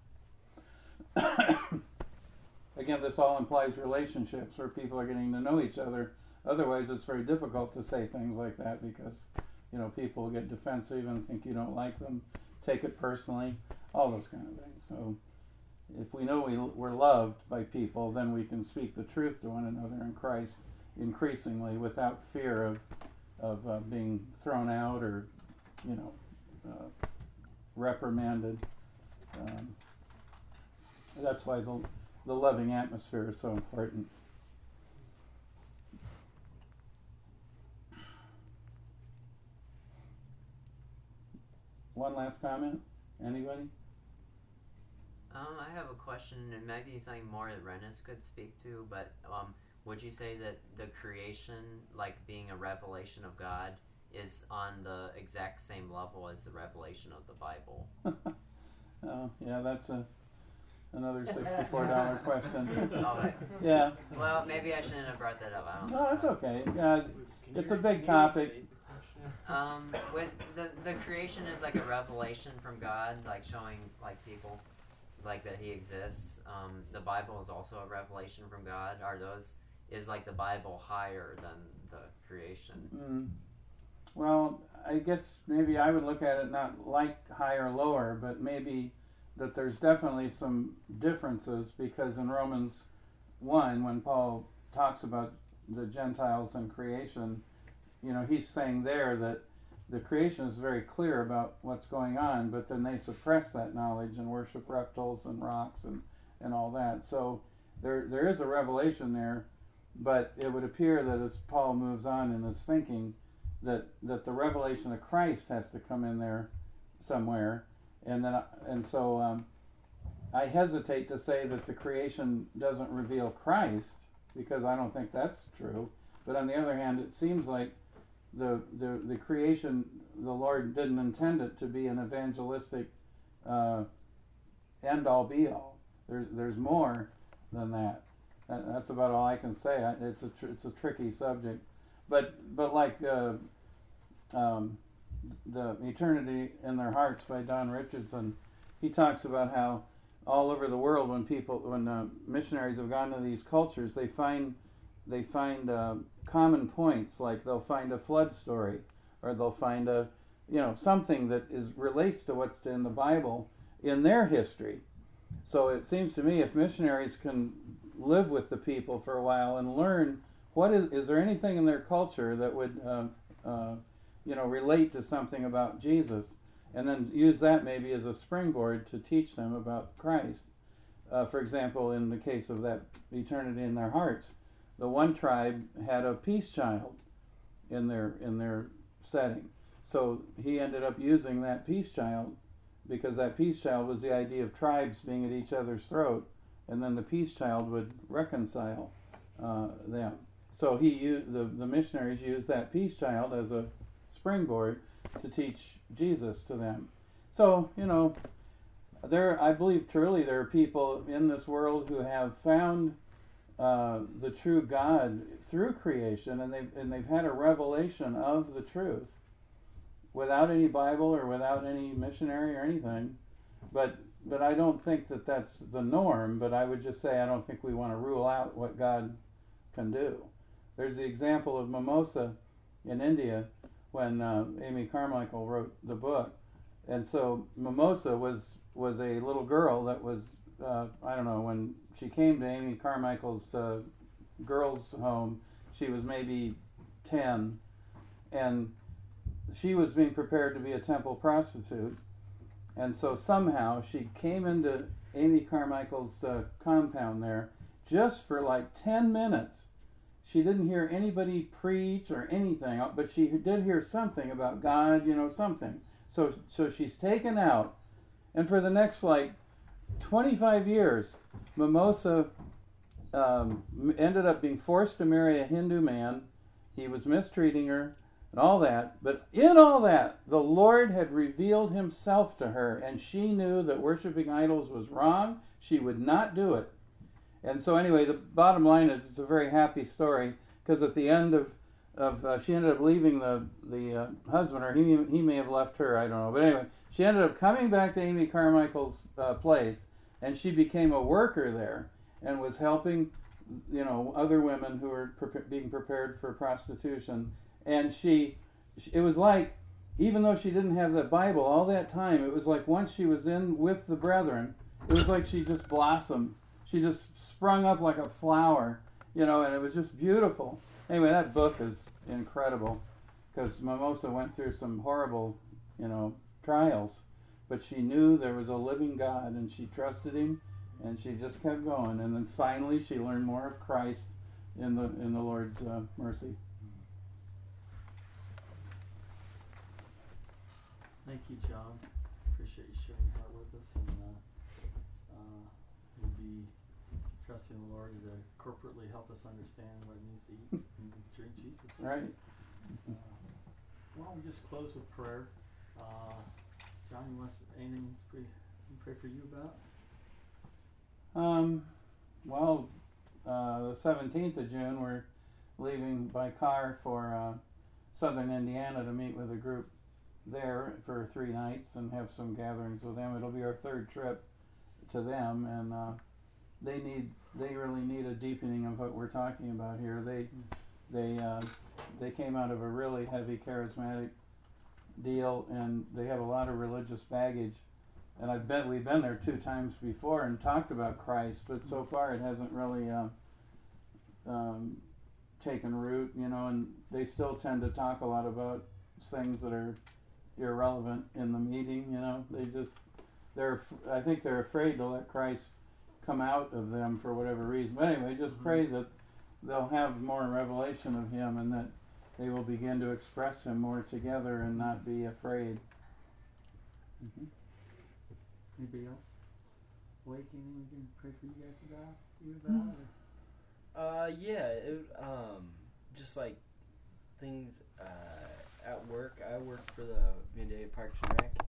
Again, this all implies relationships where people are getting to know each other. Otherwise, it's very difficult to say things like that because, you know, people get defensive and think you don't like them, take it personally, all those kind of things. So if we know we, we're loved by people, then we can speak the truth to one another in Christ increasingly without fear of, of uh, being thrown out or, you know, uh, reprimanded. Um, that's why the, the loving atmosphere is so important. One last comment? Anybody? Um, I have a question, and maybe something more that Rennis could speak to, but um, would you say that the creation, like being a revelation of God, is on the exact same level as the revelation of the Bible? Oh, yeah, that's a another sixty-four dollar question. Oh, right. Yeah. Well, maybe I shouldn't have brought that up. I don't know. No, that's okay. Uh, it's a big topic. Um, when the the creation is like a revelation from God, like showing like people, like that He exists. Um, the Bible is also a revelation from God. Are those is like the Bible higher than the creation? Mm. Well, I guess maybe I would look at it not like high or lower, but maybe that there's definitely some differences because in Romans one, when Paul talks about the Gentiles and creation, you know, he's saying there that the creation is very clear about what's going on, but then they suppress that knowledge and worship reptiles and rocks and, and all that. So there there is a revelation there, but it would appear that as Paul moves on in his thinking, that, that the revelation of Christ has to come in there somewhere. And then, and so um, I hesitate to say that the creation doesn't reveal Christ, because I don't think that's true. But on the other hand, it seems like the the, the creation, the Lord didn't intend it to be an evangelistic uh, end-all, be-all. There's there's more than that. that. That's about all I can say. I, it's a tr- it's a tricky subject, but but like uh, um, the Eternity in Their Hearts by Don Richardson, he talks about how all over the world, when people, when uh, missionaries have gone to these cultures, they find they find uh, common points. Like they'll find a flood story, or they'll find a, you know, something that is relates to what's in the Bible in their history. So it seems to me if missionaries can live with the people for a while and learn what is is there anything in their culture that would uh, uh, you know, relate to something about Jesus, and then use that maybe as a springboard to teach them about Christ. Uh, for example, in the case of that Eternity in Their Hearts, the one tribe had a peace child in their in their setting. So he ended up using that peace child because that peace child was the idea of tribes being at each other's throat, and then the peace child would reconcile uh, them. So he used, the, the missionaries used that peace child as a springboard to teach Jesus to them. So, you know, there, I believe truly there are people in this world who have found uh, the true God through creation, and they've, and they've had a revelation of the truth without any Bible or without any missionary or anything. But but I don't think that that's the norm, but I would just say I don't think we want to rule out what God can do. There's the example of Mimosa in India, when uh, Amy Carmichael wrote the book. And so Mimosa was was a little girl that was, uh, I don't know, when she came to Amy Carmichael's uh, girls' home, she was maybe ten. And she was being prepared to be a temple prostitute, and so somehow she came into Amy Carmichael's uh, compound there just for like ten minutes. She didn't hear anybody preach or anything, but she did hear something about God, you know, something. So, so she's taken out, and for the next like twenty-five years, Mimosa um, ended up being forced to marry a Hindu man. He was mistreating her and all that, but in all that, the Lord had revealed himself to her, and she knew that worshiping idols was wrong. She would not do it. And so anyway, the bottom line is it's a very happy story, because at the end of, of uh, she ended up leaving the, the uh, husband, or he, he may have left her, I don't know. But anyway, she ended up coming back to Amy Carmichael's uh, place, and she became a worker there and was helping, you know, other women who were pre- being prepared for prostitution. And she, it was like, even though she didn't have the Bible all that time, it was like once she was in with the brethren, it was like she just blossomed. She just sprung up like a flower, you know, and it was just beautiful. Anyway, that book is incredible, because Mimosa went through some horrible, you know, trials, but she knew there was a living God, and she trusted him, and she just kept going. And then finally she learned more of Christ in the in the Lord's uh, mercy. Thank you, John. Appreciate you sharing your heart with us, and uh, uh, we'll be trusting the Lord to corporately help us understand what it means to eat and drink Jesus. Right. Uh, why don't we just close with prayer? Uh, John, you want anything to pray, pray for you about? Um, well, uh, the seventeenth of June, we're leaving by car for uh, southern Indiana to meet with a group there for three nights and have some gatherings with them. It'll be our third trip to them, and uh, they need they really need a deepening of what we're talking about here. They they uh, they came out of a really heavy charismatic deal, and they have a lot of religious baggage. And I've been we've been there two times before and talked about Christ, but so far it hasn't really uh, um, taken root, you know. And they still tend to talk a lot about things that are irrelevant in the meeting, you know. They just they're I think they're afraid to let Christ come out of them for whatever reason. But anyway, just mm-hmm. pray that they'll have more revelation of him, and that they will begin to express him more together and not be afraid. Mm-hmm. Anybody else? Blake, anything we can pray for you guys about? You about? Mm-hmm. Uh, yeah. It, um, just like things uh, at work. I work for the Vandalia Parks and Rec,